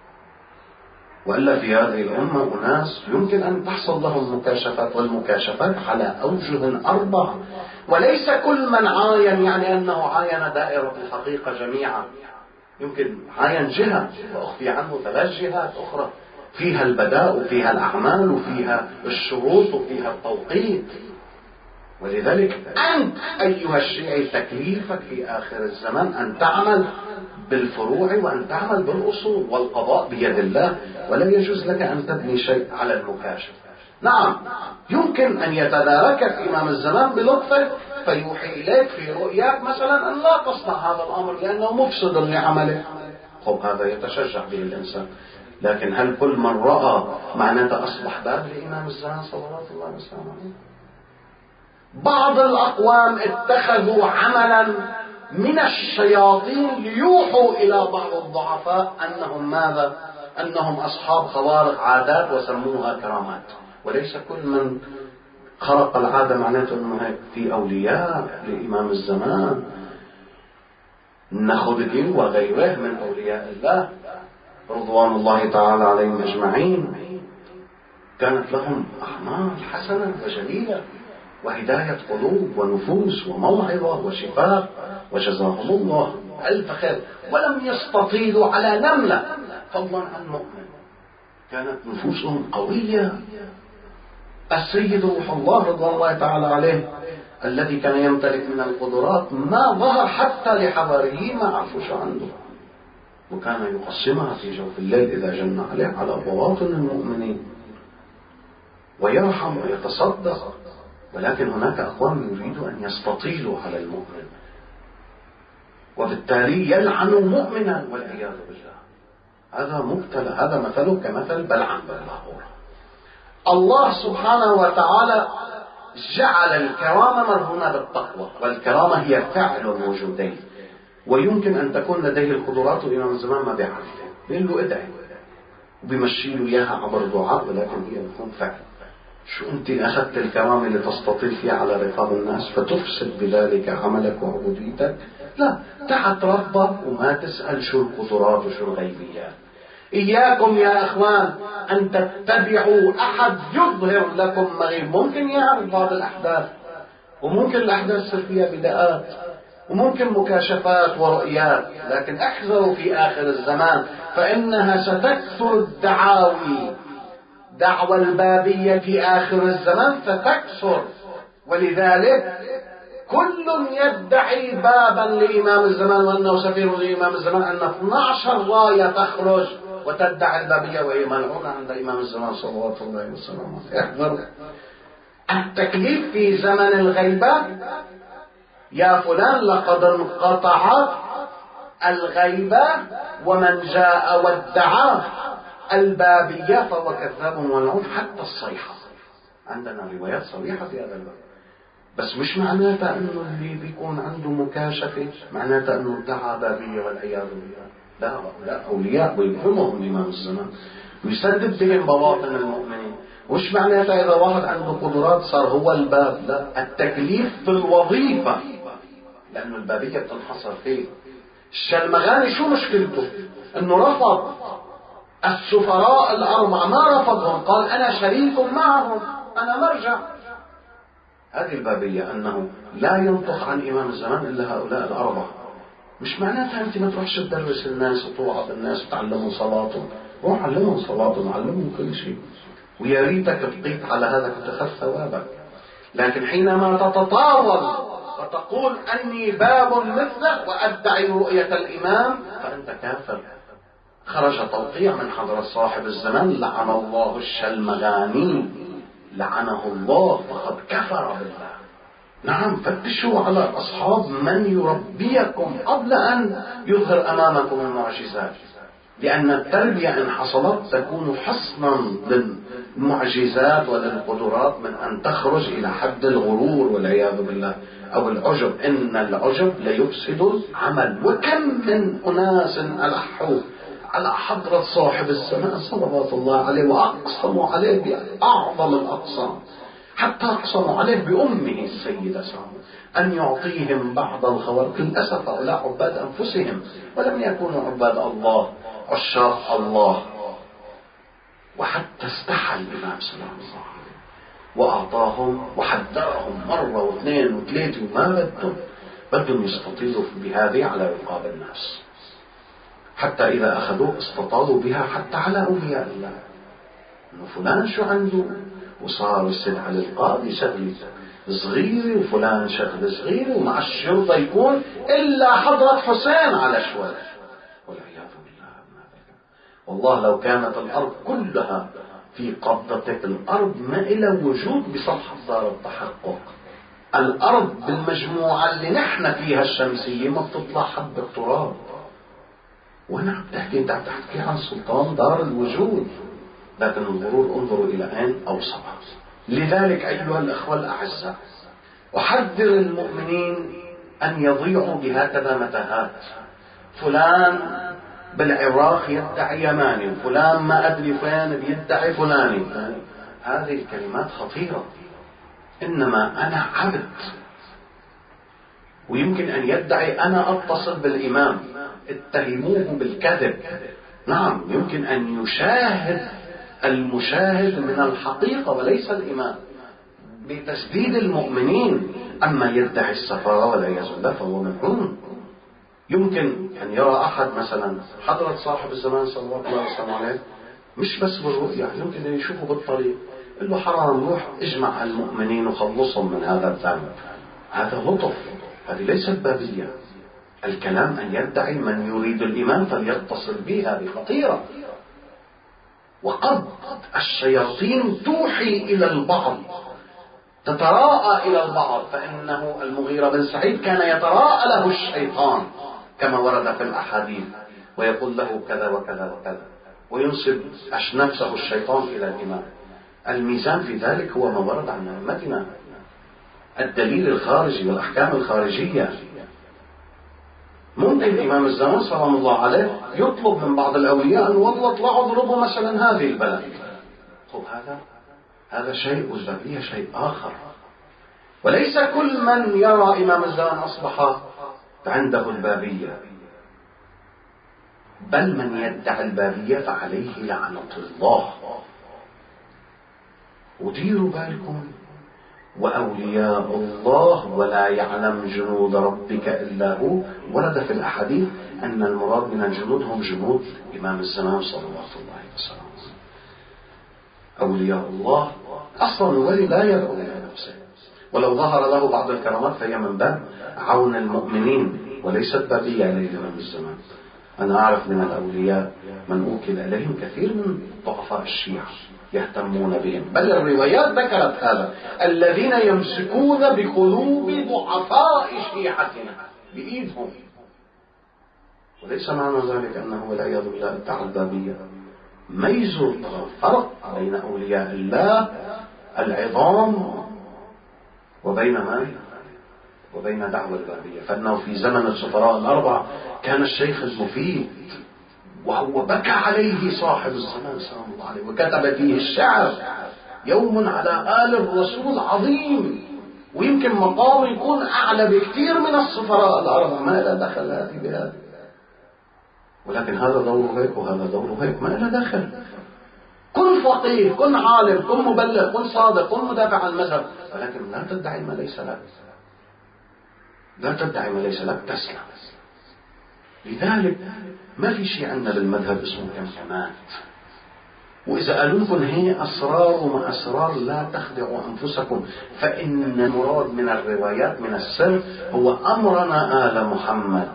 Speaker 1: وإلا في هذه الأمة أناس يمكن أن تحصل لهم مكاشفات، والمكاشفات على أوجه أربعة، وليس كل من عاين يعني أنه عاين دائرة الحقيقة جميعا. يمكن عاين جهة وأخفي عنه ثلاث جهات أخرى. فيها البداء وفيها الأعمال وفيها الشروط وفيها التوقيت. ولذلك أنت أيها الشيعي تكليفك في آخر الزمان أن تعمل بالفروع وأن تعمل بالأصول، والقضاء بيد الله، ولا يجوز لك أن تبني شيء على المكاشفة. نعم يمكن أن يتداركك إمام الزمان بلطفه فيوحي إليك في رؤياك مثلا أن لا تصنع هذا الأمر لأنه مفسد لعمله، طب هذا يتشجع به الإنسان. لكن هل كل من رأى معناته أصبح باب لإمام الزمان صلوات الله وسلامه عليه؟ بعض الأقوام اتخذوا عملا من الشياطين ليوحوا إلى بعض الضعفاء أنهم ماذا؟ أنهم أصحاب خوارق عادات وسموها كرامات. وليس كل من خرق العادة معناته أنه في أولياء لإمام الزمان. النخبتي وغيره من أولياء الله رضوان الله تعالى عليهم أجمعين كانت لهم أعمال حسنة وجميلة وهداية قلوب ونفوس وموعظة وشفاء، وجزاهم الله ألف خير، ولم يستطيلوا على نملة فضلا عن مؤمن. كانت نفوسهم قوية. السيد روح الله رضوان الله تعالى عليه الذي كان يمتلك من القدرات ما ظهر حتى لحواريه ما عرفوش عنده، وكان يقسمها في جوف الليل إذا جن عليه على بواطن المؤمنين ويرحم ويتصدق. ولكن هناك أقوام يريدوا أن يستطيلوا على المؤمن وبالتالي يلعنوا مؤمنا والعياذ بالله. هذا مبتلى، هذا مثله كمثل بلعم بالباقورة. الله سبحانه وتعالى جعل الكرامة مرهونة بالتقوى، والكرامة هي فعل وجودين، ويمكن أن تكون لديه القدرات وإمام الزمان ما بيعرفها، بيقول له ادعي وبيمشي له إياها عبر دعاء، ولكن هي بتكون فعل. شو أنت أخذت الكرامة اللي تستطيل فيها على رقاب الناس فتفسد بذلك عملك وعبوديتك؟ لا، تعت ربك وما تسأل شو القدرات وشو الغيبيات. إياكم يا أخوان أن تتبعوا أحد يظهر لكم مغيب. ممكن يعرف بعض الأحداث، وممكن الأحداث تصير فيها بداءات، وممكن مكاشفات ورؤيات، لكن احذروا في آخر الزمان فإنها ستكثر الدعاوي. دعوى البابية في آخر الزمان ستكثر، ولذلك كل يدعي بابا لإمام الزمان وأنه سفير لإمام الزمان، أن اثنتي عشرة راية تخرج وتدعي البابية وهي ملعونة عند إمام الزمان صلوات الله وسلامه. احذروا. التكليف في زمن الغيبة، يا فلان لقد انقطعت الغيبة ومن جاء وادعى البابية فهو كذاب وملعون، حتى الصيحة. عندنا روايات صريحة في هذا الباب. بس مش معناتها انه اللي بيكون عنده مكاشفة معناتها انه ادعى بابية والعياذ بالله. لا، لا، اولياء ويلهمهم امام الزمان ويسدد بهم بواطن المؤمنين. وش معناتها اذا واحد عنده قدرات صار هو الباب؟ لا، التكليف بالوظيفة، لانه البابية بتنحصر فيه. الشلمغاني شو مشكلته؟ انه رفض السفراء الأربعة، ما رفضهم، قال أنا شريك معهم، أنا مرجع. هذه البابية أنه لا ينطق عن إمام الزمان إلا هؤلاء الأربعة. مش معناتها أنت ما تروحش تدرس الناس وتوعظ الناس وتعلمهم صلاتهم، روح علمهم صلاتهم وعلمهم كل شيء، ويا ريتك بقيت على هذا كنت أخذت ثوابك. لكن حينما تتطاول وتقول أني باب مثله وأدعي رؤية الإمام فأنت كافر. خرج توقيع من حضرة صاحب الزمان: لعن الله الشلمغاني، لعنه الله فقد كفر بالله. نعم، فتشوا على أصحاب من يربيكم قبل أن يظهر أمامكم المعجزات، لأن التربية إن حصلت تكون حصنا للمعجزات وللقدرات من أن تخرج إلى حد الغرور والعياذ بالله أو العجب. إن العجب ليفسد العمل. وكم من أناس ألحوا على حضرة صاحب الزمان صلوات الله عليه وأقسموا عليه بأعظم الأقسام، حتى أقسموا عليه بأمه السيدة سامة أن يعطيهم بعض الخوارق. للأسف هؤلاء عباد أنفسهم ولم يكونوا عباد الله عشاق الله. وحتى استحى الإمام سلام الله عليه وأعطاهم وحذرهم مرة واثنين وثلاثة وما بدهم بدهم يستطيلوا بهذه على رقاب الناس، حتى إذا أخذوه استطالوا بها حتى على أولياء الله. إنه فلان شو عنده، وصار السيد علي القاضي شغلة صغيرة وفلان شغلة صغيرة، ومع الشرطة يكون إلا حضرة حسين على شوال، والعياذ بالله. والله لو كانت الأرض كلها في قبضتك، الأرض ما إلى وجود بصفحة دار التحقق. الأرض بالمجموعة اللي نحن فيها الشمسية ما بتطلع حبة تراب. وانا عم تحكي، انت عم تحكي عن سلطان دار الوجود، لكن الغرور انظروا الى اين اوصل. لذلك ايها الاخوة الاعزاء، احذر المؤمنين ان يضيعوا بهكذا متاهات. فلان بالعراق يدعي يماني، وفلان ما ادري فين بيدعي فلاني. هذه الكلمات خطيرة. انما انا عبد، ويمكن ان يدعي انا اتصل بالامام، اتهموه بالكذب. نعم، يمكن ان يشاهد المشاهد من الحقيقة وليس الامام بتسديد المؤمنين. اما يدعي السفارة والعياذ بالله فهو ملعون. يمكن ان يرى احد مثلا حضرة صاحب الزمان صلى الله عليه وسلم مش بس بالرؤيا، يمكن ان يشوفه بالطريق، يقول له حرام، روح اجمع المؤمنين وخلصهم من هذا الذنب. هذا لطف، هذه ليست بابية. الكلام أن يدعي من يريد الإيمان فليتصل به، هذه خطيرة. وقد الشياطين توحي إلى البعض، تتراءى إلى البعض. فإنه المغيرة بن سعيد كان يتراءى له الشيطان كما ورد في الأحاديث، ويقول له كذا وكذا وكذا، وينسب نفسه الشيطان إلى الإمام. الميزان في ذلك هو ما ورد عن أئمتنا، الدليل الخارجي والأحكام الخارجية. ممكن إمام الزمان سلام الله عليه يطلب من بعض الأولياء أن والله اطلعوا اضربوا مثلا هذه البلد. طب هذا هذا شيء، والبابية شيء آخر. وليس كل من يرى إمام الزمان أصبح عنده البابية، بل من يدعي البابية فعليه لعنة الله. وديروا بالكم، وأولياء الله ولا يعلم جنود ربك إلا هو. ورد في الأحاديث أن المراد من الجنود هم جنود إمام الزمان صلى الله عليه وسلم. أولياء الله أصلا الولي لا يدعو إلى نفسه، ولو ظهر له بعض الكرامات فهي من باب عون المؤمنين وليست بابية عليه إمام الزمان. أنا أعرف من الأولياء من أوكل إليهم كثير من ضعفاء الشيعة يهتمون بهم، بل الروايات ذكرت هذا، الذين يمسكون بقلوب ضعفاء شيعتنا بإيدهم. وليس معنى ذلك أنه والعياذ بالله ادعى البابية. ميزوا الفرق بين أولياء الله العظام وبين ما وبين دعوة البابية. فإنه في زمن السفراء الأربعة كان الشيخ المفيد، وهو بكى عليه صاحب الزمان سلام الله عليه، وكتب فيه الشعر يوم على آل الرسول عظيم، ويمكن مقامه يكون أعلى بكثير من السفراء الأربعة. ما لا دخل هذه بهذه، ولكن هذا دوره هيك وهذا دوره هيك، ما لا دخل. كن فقيه، كن عالم، كن مبلغ، كن صادق، كن مدافع عن المذهب، ولكن لا تدعي ما ليس لك، لا تدعي ما ليس لك تسلم. لذلك ما في شيء عندنا بالمذهب اسمه كمكمات. وإذا قالوا لكم هي أسرار وما أسرار، لا تخدعوا أنفسكم، فإن المراد من الروايات من السر هو أمرنا آل محمد.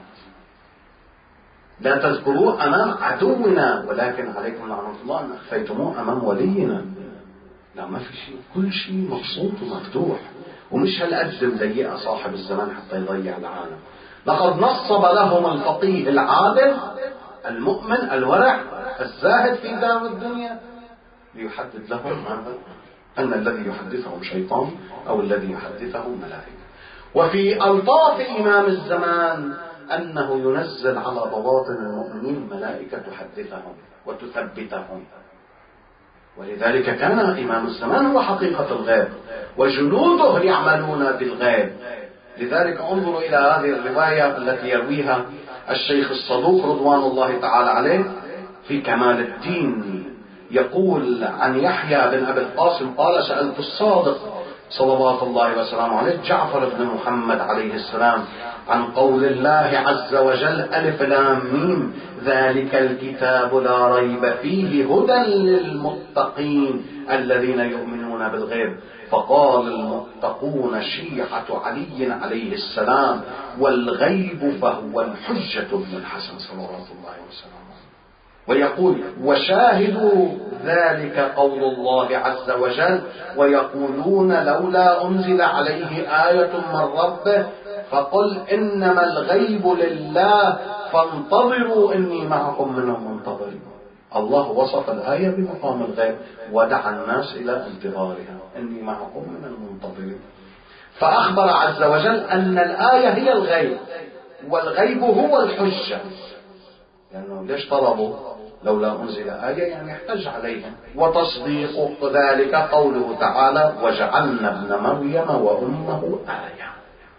Speaker 1: لا تذكروه أمام عدونا، ولكن عليكم لعنة الله أن أخفيتموه أمام ولينا. لا، ما في شيء، كل شيء مبسوط ومفتوح، ومش هالقد مضيقة صاحب الزمان حتى يضيع العالم. لقد نصب لهم الفقيه العادل المؤمن الورع الزاهد في دار الدنيا ليحدد لهم أن الذي يحدثهم شيطان أو الذي يحدثهم ملائكة. وفي ألطاف إمام الزمان أنه ينزل على بواطن المؤمنين ملائكة تحدثهم وتثبتهم. ولذلك كان إمام الزمان هو حقيقة الغيب، وجنوده يعملون بالغيب. لذلك انظروا إلى هذه الرواية التي يرويها الشيخ الصدوق رضوان الله تعالى عليه في كمال الدين، يقول عن يحيى بن أبي القاسم قال: سألت الصادق صلوات الله وسلامه عليه جعفر بن محمد عليه السلام عن قول الله عز وجل ألف لام ميم ذلك الكتاب لا ريب فيه هدى للمتقين الذين يؤمنون بالغيب. فقال المتقون شيعة علي عليه السلام والغيب فهو الحجة بن الحسن صلوات الله وسلامه. ويقول وشاهدوا ذلك قول الله عز وجل ويقولون لولا أنزل عليه آية من ربه فقل إنما الغيب لله فانتظروا إني معكم من المنتظرين. الله وصف الآية بمقام الغيب ودعا الناس إلى انتظارها إني معكم من المنتظرين. فأخبر عز وجل أن الآية هي الغيب والغيب هو الحجة. لأنه يعني ليش طلبوا لولا أنزل آية يعني يحتج عليهم. وتصديق ذلك قوله تعالى وجعلنا ابن مريم وأمه آية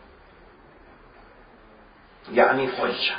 Speaker 1: يعني حجة.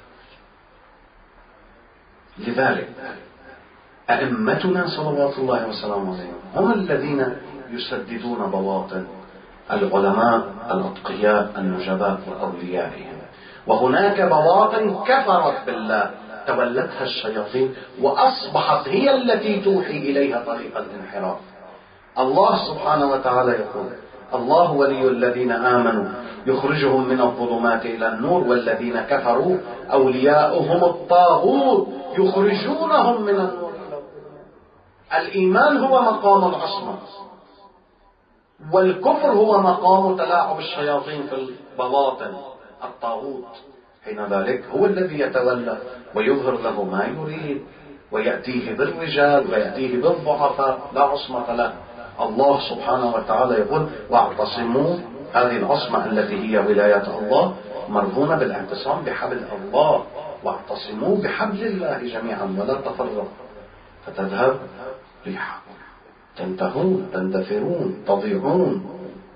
Speaker 1: لذلك أئمتنا صلوات الله وسلامه عليهم هم الذين يسددون بواطن العلماء الأتقياء النجباء وأوليائهم. وهناك بواطن كفرت بالله تولتها الشياطين وأصبحت هي التي توحي إليها طريق الانحراف. الله سبحانه وتعالى يقول الله ولي الذين آمنوا يخرجهم من الظلمات إلى النور والذين كفروا أولياؤهم الطاغوت يخرجونهم من النور إلى الظلمات. الإيمان هو مقام العصمة والكفر هو مقام تلاعب الشياطين في البواطن الطاغوت. حين ذلك هو الذي يتولى ويظهر له ما يريد ويأتيه بالرجال ويأتيه بالضعفاء لا عصمة له. الله سبحانه وتعالى يقول واعتصموا هذه العصمة التي هي ولاية الله مرهونة بالاعتصام بحبل الله. واعتصموا بحبل الله جميعا ولا تفرقوا فتذهب ريحكم تنتهون تندثرون تضيعون.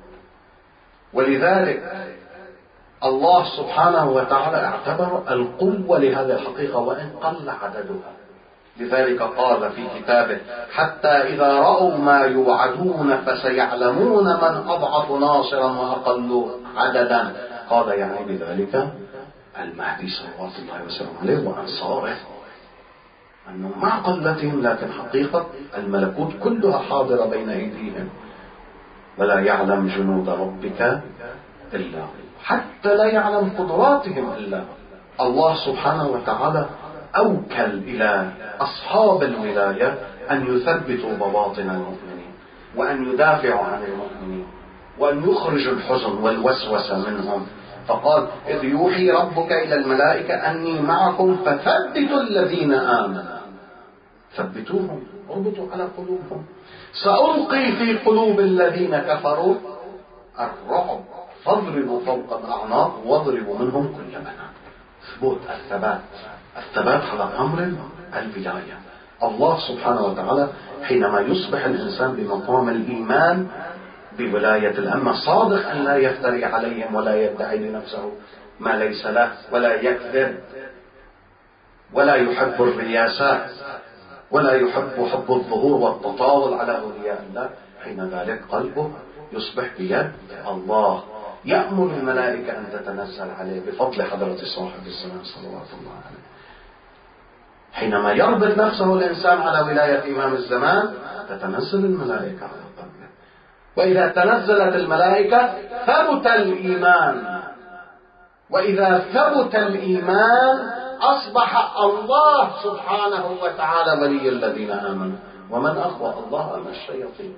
Speaker 1: ولذلك الله سبحانه وتعالى اعتبر القوة لهذه الحقيقة وإن قل عددها. لذلك قال في كتابه حتى إذا رأوا ما يوعدون فسيعلمون من أضعف ناصرا وأقل عددا. قال يعني بذلك المهدي صلوات الله وسلامه عليه وأنصاره أنهم مع قلتهم لكن حقيقة الملكوت كلها حاضرة بين أيديهم. ولا يعلم جنود ربك إلا هو حتى لا يعلم قدراتهم إلا الله سبحانه وتعالى. أوكل إلى أصحاب الولاية أن يثبتوا بواطن المؤمنين وأن يدافعوا عن المؤمنين وأن يخرجوا الحزن والوسوسة منهم. فقال إذ يوحي ربك إلى الملائكة أني معكم فثبتوا الذين آمنوا. ثبتوهم اربطوا على قلوبهم. سألقي في قلوب الذين كفروا الرعب فاضربوا فوق الأعناق واضربوا منهم كل بنان. ثبوت الثبات الثبات على أمر الولاية. الله سبحانه وتعالى حينما يصبح الإنسان بمقام الإيمان بولاية الأمة صادق أن لا يفتري عليهم ولا يدعي لنفسه ما ليس له ولا يكذب ولا يحب الرياسات ولا يحب حب الظهور والتطاول على أولياء الله. حين ذلك قلبه يصبح بيد الله. يأمر الملائكة أن تتنزل عليه بفضل حضرة صاحب الزمان صلوات الله عليه. حينما يربط نفسه الإنسان على ولاية إمام الزمان تتنزل الملائكة على قلبه. وإذا تنزلت الملائكة ثبت الإيمان. وإذا ثبت الإيمان أصبح الله سبحانه وتعالى ولي الذين آمنوا. ومن أخوى الله أم الشياطين.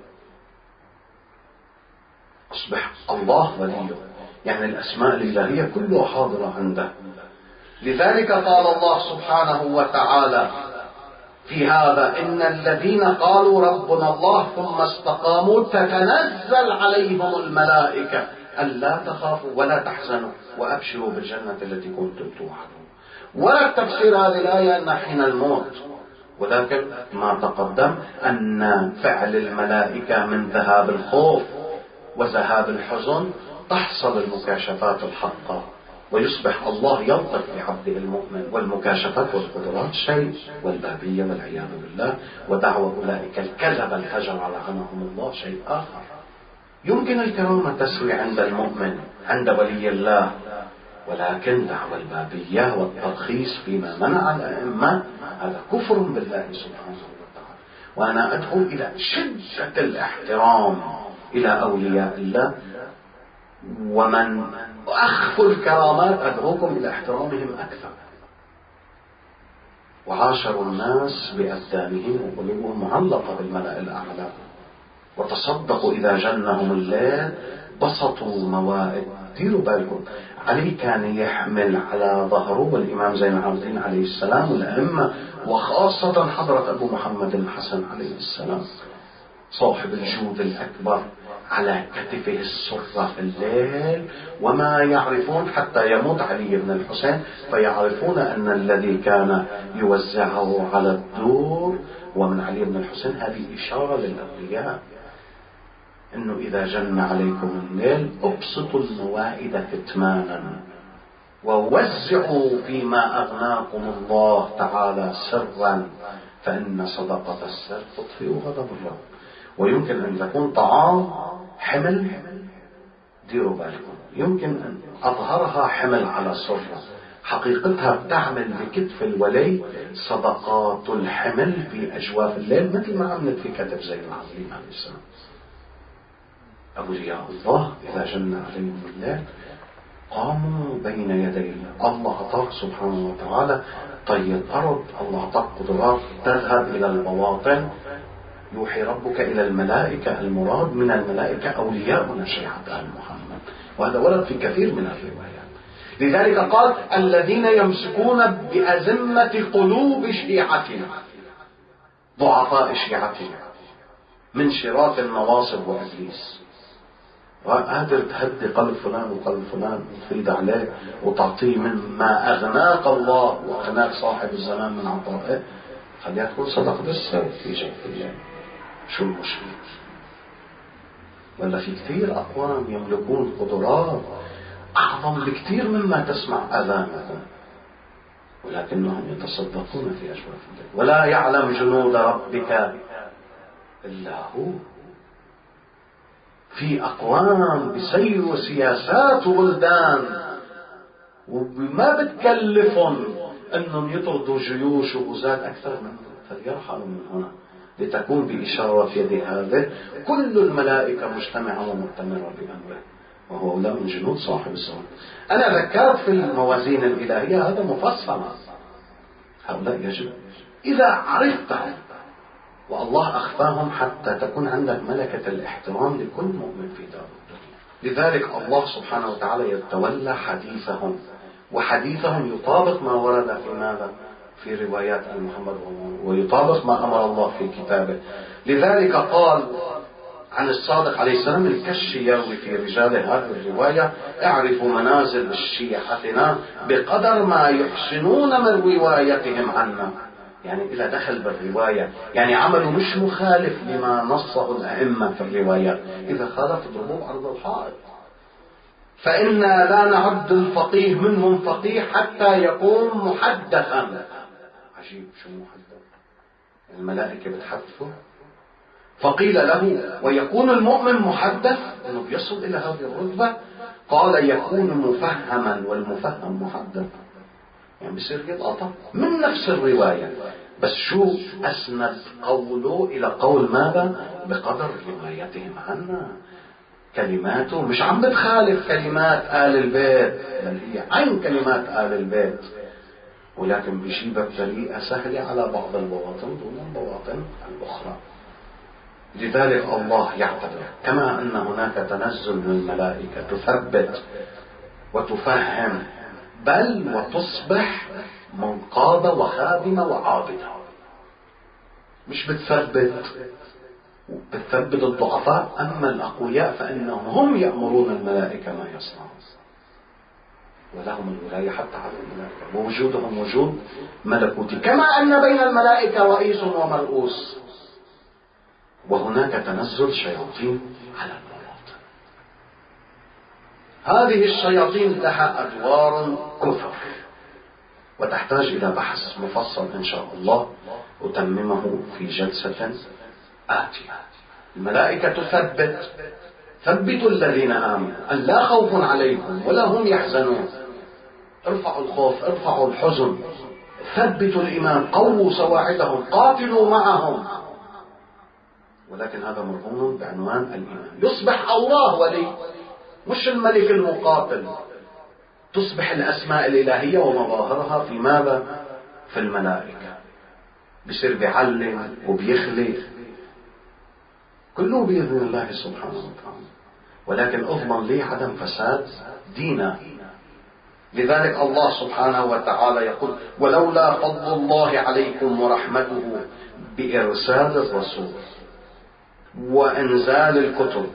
Speaker 1: أصبح الله وليه يعني الأسماء الإلهية كلها حاضرة عنده. لذلك قال الله سبحانه وتعالى في هذا إن الذين قالوا ربنا الله ثم استقاموا تتنزل عليهم الملائكة ألا تخافوا ولا تحزنوا وأبشروا بالجنة التي كنتم توعدون. ولا تفسير هذه الآية أن حين الموت. ولكن ما تقدم أن فعل الملائكة من ذهاب الخوف وذهاب الحزن تحصل المكاشفات الحقة ويصبح الله يلطف بعبده المؤمن. والمكاشفات والقدرات شيء والبابية والعياذ بالله ودعوة أولئك الكذب الفجر لعنهم الله شيء آخر. يمكن الكرامة تسري عند المؤمن عند ولي الله ولكن دعوى البابية والترخيص فيما منع الأئمة هذا كفر بالله سبحانه وتعالى. وأنا أدعو إلى شدة الاحترام إلى أولياء الله، ومن أخفوا الكرامات أدعوكم إلى احترامهم أكثر. وعاشروا الناس بأبدانهم وقلوبهم معلقة بالملأ الأعلى، وتصدقوا إذا جنهم الليل بسطوا موائد. ديروا بالكم، علي كان يحمل على ظهره، والإمام زين العابدين عليه السلام والأئمة، وخاصة حضرة أبو محمد الحسن عليه السلام صاحب الجود الأكبر، على كتفه السرة في الليل، وما يعرفون حتى يموت علي بن الحسين فيعرفون أن الذي كان يوزعه على الدور ومن علي بن الحسين. هذه إشارة للأولياء أنه إذا جن عليكم الليل أبسطوا الموائد كتمانا، ووزعوا فيما أغناكم الله تعالى سرا، فإن صدقة السر تطفئ غضب الرب. ويمكن أن تكون طعام حمل، ديروا بالكم، يمكن أن أظهرها حمل على سرة، حقيقتها بتعمل بكتف الولي صدقات الحمل في أجواف الليل، مثل ما عملت في كتف زين العابدين عليه السلام. أولياء الله إذا جن عليهم الليل قاموا بين يدي الله. أعطاك سبحانه وتعالى طي الأرض، الله أعطاك قدرات تذهب إلى البواطن، يوحي ربك إلى الملائكة. المراد من الملائكة أولياء شيعة آل محمد، وهذا ورد في كثير من الروايات. لذلك قال الذين يمسكون بأزمة قلوب شيعتنا، ضعفاء شيعتنا من شراك النواصب وإبليس. قادر تهدي قلب فلان وقلب فلان وتفيد عليه وتعطيه مما أغناك الله وأغناك صاحب الزمان من عطائه، خليها تكون صدقة السر في جوف الليل. شو المشكلة؟ ولا في كثير أقوام يملكون قدرات أعظم بكثير مما تسمع آذانهم، ولكنهم يتصدقون في أجواف الليل. ولا يعلم جنود ربك إلا هو. في أقوام بيسيروا سياسات وبلدان وما بتكلفهم أنهم يطردوا جيوش وغزاة أكثر من فليرحلوا من هنا، لتكون بإشارة في يد هذا كل الملائكة مجتمعة ومؤتمرة بأمره، وهو أولى من جنود صاحب الزمان. أنا ذكرت في الموازين الإلهية هذا مفصل، هؤلاء يجب إذا عرفتهم، والله أخفاهم حتى تكون عندك ملكة الاحترام لكل مؤمن في دار الدنيا. لذلك الله سبحانه وتعالى يتولى حديثهم، وحديثهم يطابق ما ورد في ماذا؟ في روايات محمد، ويطابق ما أمر الله في كتابه. لذلك قال عن الصادق عليه السلام الكشي يروي في رجال هذه الرواية: اعرفوا منازل شيعتنا بقدر ما يحسنون من روايتهم عنا. يعني إلى دخل بالرواية، يعني عملوا مش مخالف لما نصه الأئمة في الروايات، إذا خالف اضربوه عرض الحائط. فإنا لا نعد الفقيه منهم فقيه حتى يكون محدثا. عجيب، شو محدث؟ الملائكة بتحدثه. فقيل له: ويكون المؤمن محدث؟ إنه بيصل إلى هذه الرتبة؟ قال: يكون مفهما، والمفهم محدث، يعني بصير يتقطع من نفس الرواية، بس شو أسند قوله إلى قول ماذا؟ بقدر روايتهم عنا. كلماته مش عم بتخالف كلمات آل البيت، بل هي عين كلمات آل البيت، ولكن بيجيبها بطريقة سهلة على بعض البواطن دون البواطن الأخرى. لذلك الله يعتبر كما أن هناك تنزل من الملائكة تثبت وتفهم، بل وتصبح منقادة وخادمة وعابدة، مش بتثبت، بتثبت الضعفاء. أما الأقوياء فإنهم هم يأمرون الملائكة ما يصنعون، ولهم الولاية حتى على الملائكة، ووجودهم وجود ملكوتي، كما أن بين الملائكة رئيس ومرؤوس. وهناك تنزل شياطين على المواطن. هذه الشياطين لها أدوار كثر، وتحتاج إلى بحث مفصل إن شاء الله أتممه في جلسة آتية. الملائكة تثبت: ثبتوا الذين آمنوا أن لا خوف عليهم ولا هم يحزنون. ارفعوا الخوف، ارفعوا الحزن، ثبتوا الإيمان، قووا سواعدهم، قاتلوا معهم. ولكن هذا مرهون بعنوان الإيمان. يصبح الله ولي، مش الملك المقاتل. تصبح الأسماء الإلهية ومظاهرها في ماذا؟ في الملائكة. بيصير بيعلم وبيخلق، كله بإذن الله سبحانه وتعالى. ولكن أضمن لي عدم فساد دينا. لذلك الله سبحانه وتعالى يقول: ولولا فضل الله عليكم ورحمته بإرسال الرسول وإنزال الكتب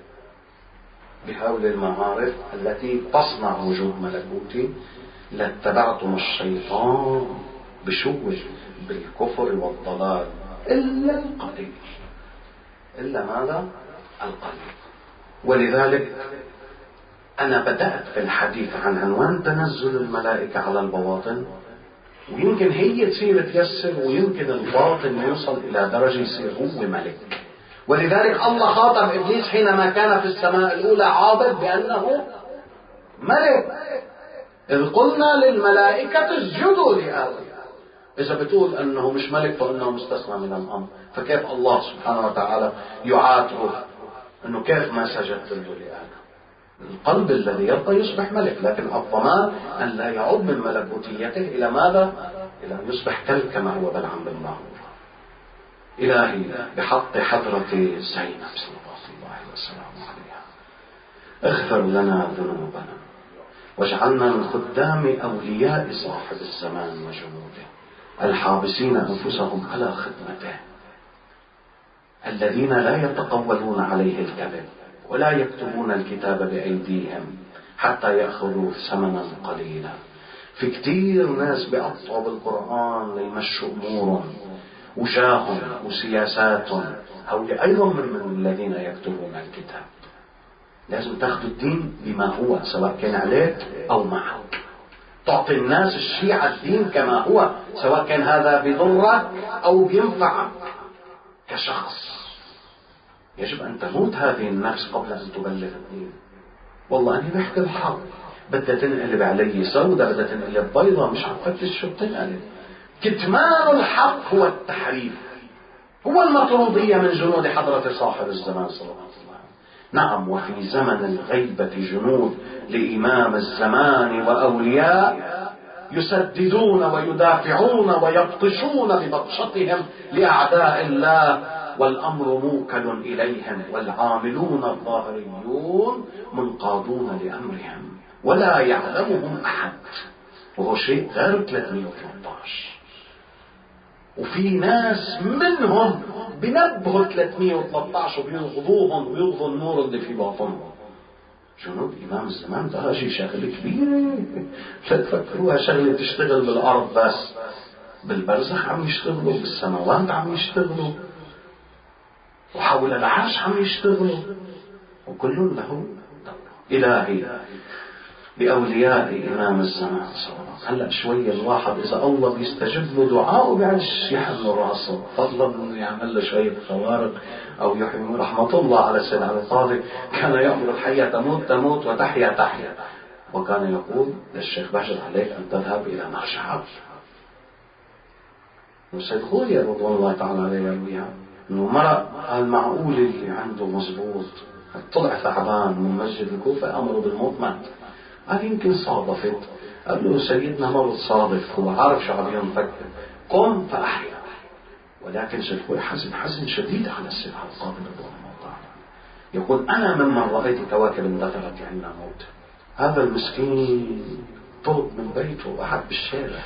Speaker 1: بهول المعارف التي تصنع وجود ملكوتي لاتبعتم الشيطان بشوه بالكفر والضلال إلا القليل. إلا ماذا؟ القليل. ولذلك أنا بدأت في الحديث عن عنوان تنزل الملائكة على البواطن، ويمكن هي تصير تيسر، ويمكن الباطن يوصل إلى درجة يصير هو ملك. ولذلك الله خاطب إبليس حينما كان في السماء الأولى عابد بأنه ملك، إذ قلنا للملائكة اسجدوا لآدم. إذا بتقول أنه مش ملك فإنه مستثنى من الأمر، فكيف الله سبحانه وتعالى يعاتبه أنه كيف ما سجدت له لآدم؟ القلب الذي يرضى يصبح ملك، لكن الضمان أن لا يعود من ملكوتيته إلى ماذا؟ إلى أن يصبح كلب كما هو بلعم بن باعوره. إلهي بحق حضرة زينب صلوات الله وسلامه عليها اغفر لنا ذنوبنا واجعلنا من خدام أولياء صاحب الزمان وجنوده الحابسين أنفسهم على خدمته، الذين لا يتقولون عليه الكذب ولا يكتبون الكتاب بأيديهم حتى يأخذوا ثمنا قليلا. في كتير ناس بيقطعوا بالقرآن ليمشوا أمورهم وجاههم وسياساتهم، أو أيضا من الذين يكتبون الكتاب. لازم تاخذوا الدين بما هو، سواء كان عليك أو معك. تعطي الناس الشيء على الدين كما هو، سواء كان هذا بيضرك أو بينفعك كشخص. يجب أن تموت هذه النفس قبل أن تبلغ الدين. والله أنا بحكي الحق، بدها تنقلب علي سودة، بدها تنقلب بيضة، مش عم فتش شو بتنقلب. كتمان الحق هو التحريف، هو المطرودية من جنود حضرة صاحب الزمان صلى الله عليه وسلم. نعم، وفي زمن الغيبة جنود لإمام الزمان وأولياء يسددون ويدافعون ويبطشون ببطشتهم لأعداء الله، والأمر موكل إليهم، والعاملون الظاهريون منقادون لأمرهم ولا يعلمهم أحد. وهو شيء غير ثلاثمئة وثلاثة عشر. وفي ناس منهم بنبهوا ثلاثمئة وثلاثة عشر وبيغضوهم ويغضوا النور اللي في باطنهم. جنود إمام الزمان ده شيء شغلة كبيرة، لا تفكروها شغلة تشتغل بالأرض بس، بالبرزخ عم يشتغلوا، بالسماوات عم يشتغلوا، وحول العرش عم يشتغلوا، وكل له دور. إلهي بأولياء إمام الزمان صلى الله عليه وسلم. هلأ شوية الواحد إذا الله بيستجب له دعاءه بيعدش يحمل راسه، فضلا إنه يعمل له شوية خوارق أو يحيي. رحمة الله على سيدنا القاضي، كان يأمر الحية تموت تموت وتحيا تحيا، وكان يقول للشيخ بهجت عليك أن تذهب إلى مرجعك. والسيد خويا رضوان الله تعالى عليه يرويها إنه مرأ المعقول اللي عنده مزبوط طلع ثعبان من مسجد الكوفة أمره بالموت مات. قال يمكن صادفت، قال له سيدنا مرض صادف، هو عارف شو عم ينفكر، قم فأحيا. ولكن شيخوي حزن حزن شديد على السيد القاضي رضوان الله تعالى، يقول أنا ممن رأيت كواكب اندثرت عندنا موت. هذا المسكين طرد من بيته وقعد بالشارع،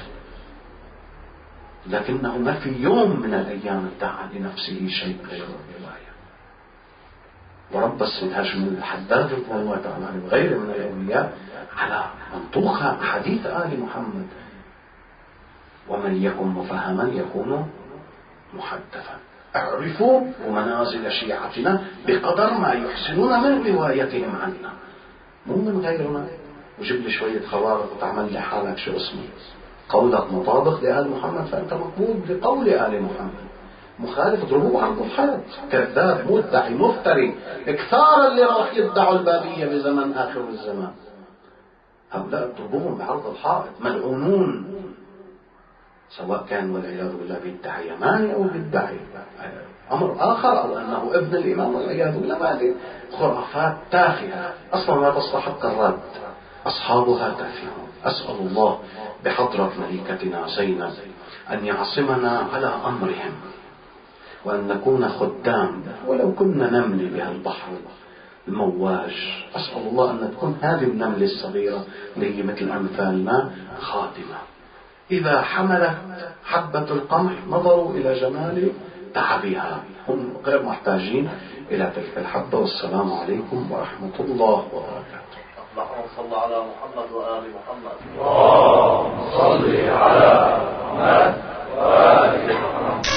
Speaker 1: لكنه ما في يوم من الأيام ادعى لنفسه شيء غير الرواية. ورب السيد هاشم الحداد رضوان الله تعالى عنه وغيره من الأولياء على منطوقها حديث آل محمد: ومن يكن مفهما يكون محدثا. اعرفوا منازل شيعتنا بقدر ما يحسنون من روايتهم عنا، مو من غيرنا. وجيب لي شوية خوارق وتعمل لي حالك شو اسمه، قولك مطابق لآل محمد فأنت مقبول بقول آل محمد، مخالف ضربوه عرض الحياة. كذاب مدعي مفتري، كثار اللي راح يدعوا البابية بزمن آخر الزمان. هؤلاء اضربوهم بعرض الحائط، ملعونون، سواء كان والعياذ بالله بيدعي يماني أو بيدعي أمر آخر أو أنه ابن الإمام والعياذ بالله. هذه خرافات تافهة أصلا لا تستحق الرد، أصحابها تافهون. أسأل الله بحضرة ملكتنا زينب أن يعصمنا على أمرهم، وأن نكون خدام ولو كنا نملي بها البحر المواج. أسأل الله أن تكون هذه النملة الصغيرة اللي هي مثل أمثالنا خادمة. إذا حملت حبة القمح نظروا إلى جمال تعبها، هم غير محتاجين إلى تلك الحبة. والسلام عليكم ورحمة الله وبركاته.
Speaker 2: اللهم صل على محمد وآل محمد. اللهم صل على محمد وآل محمد.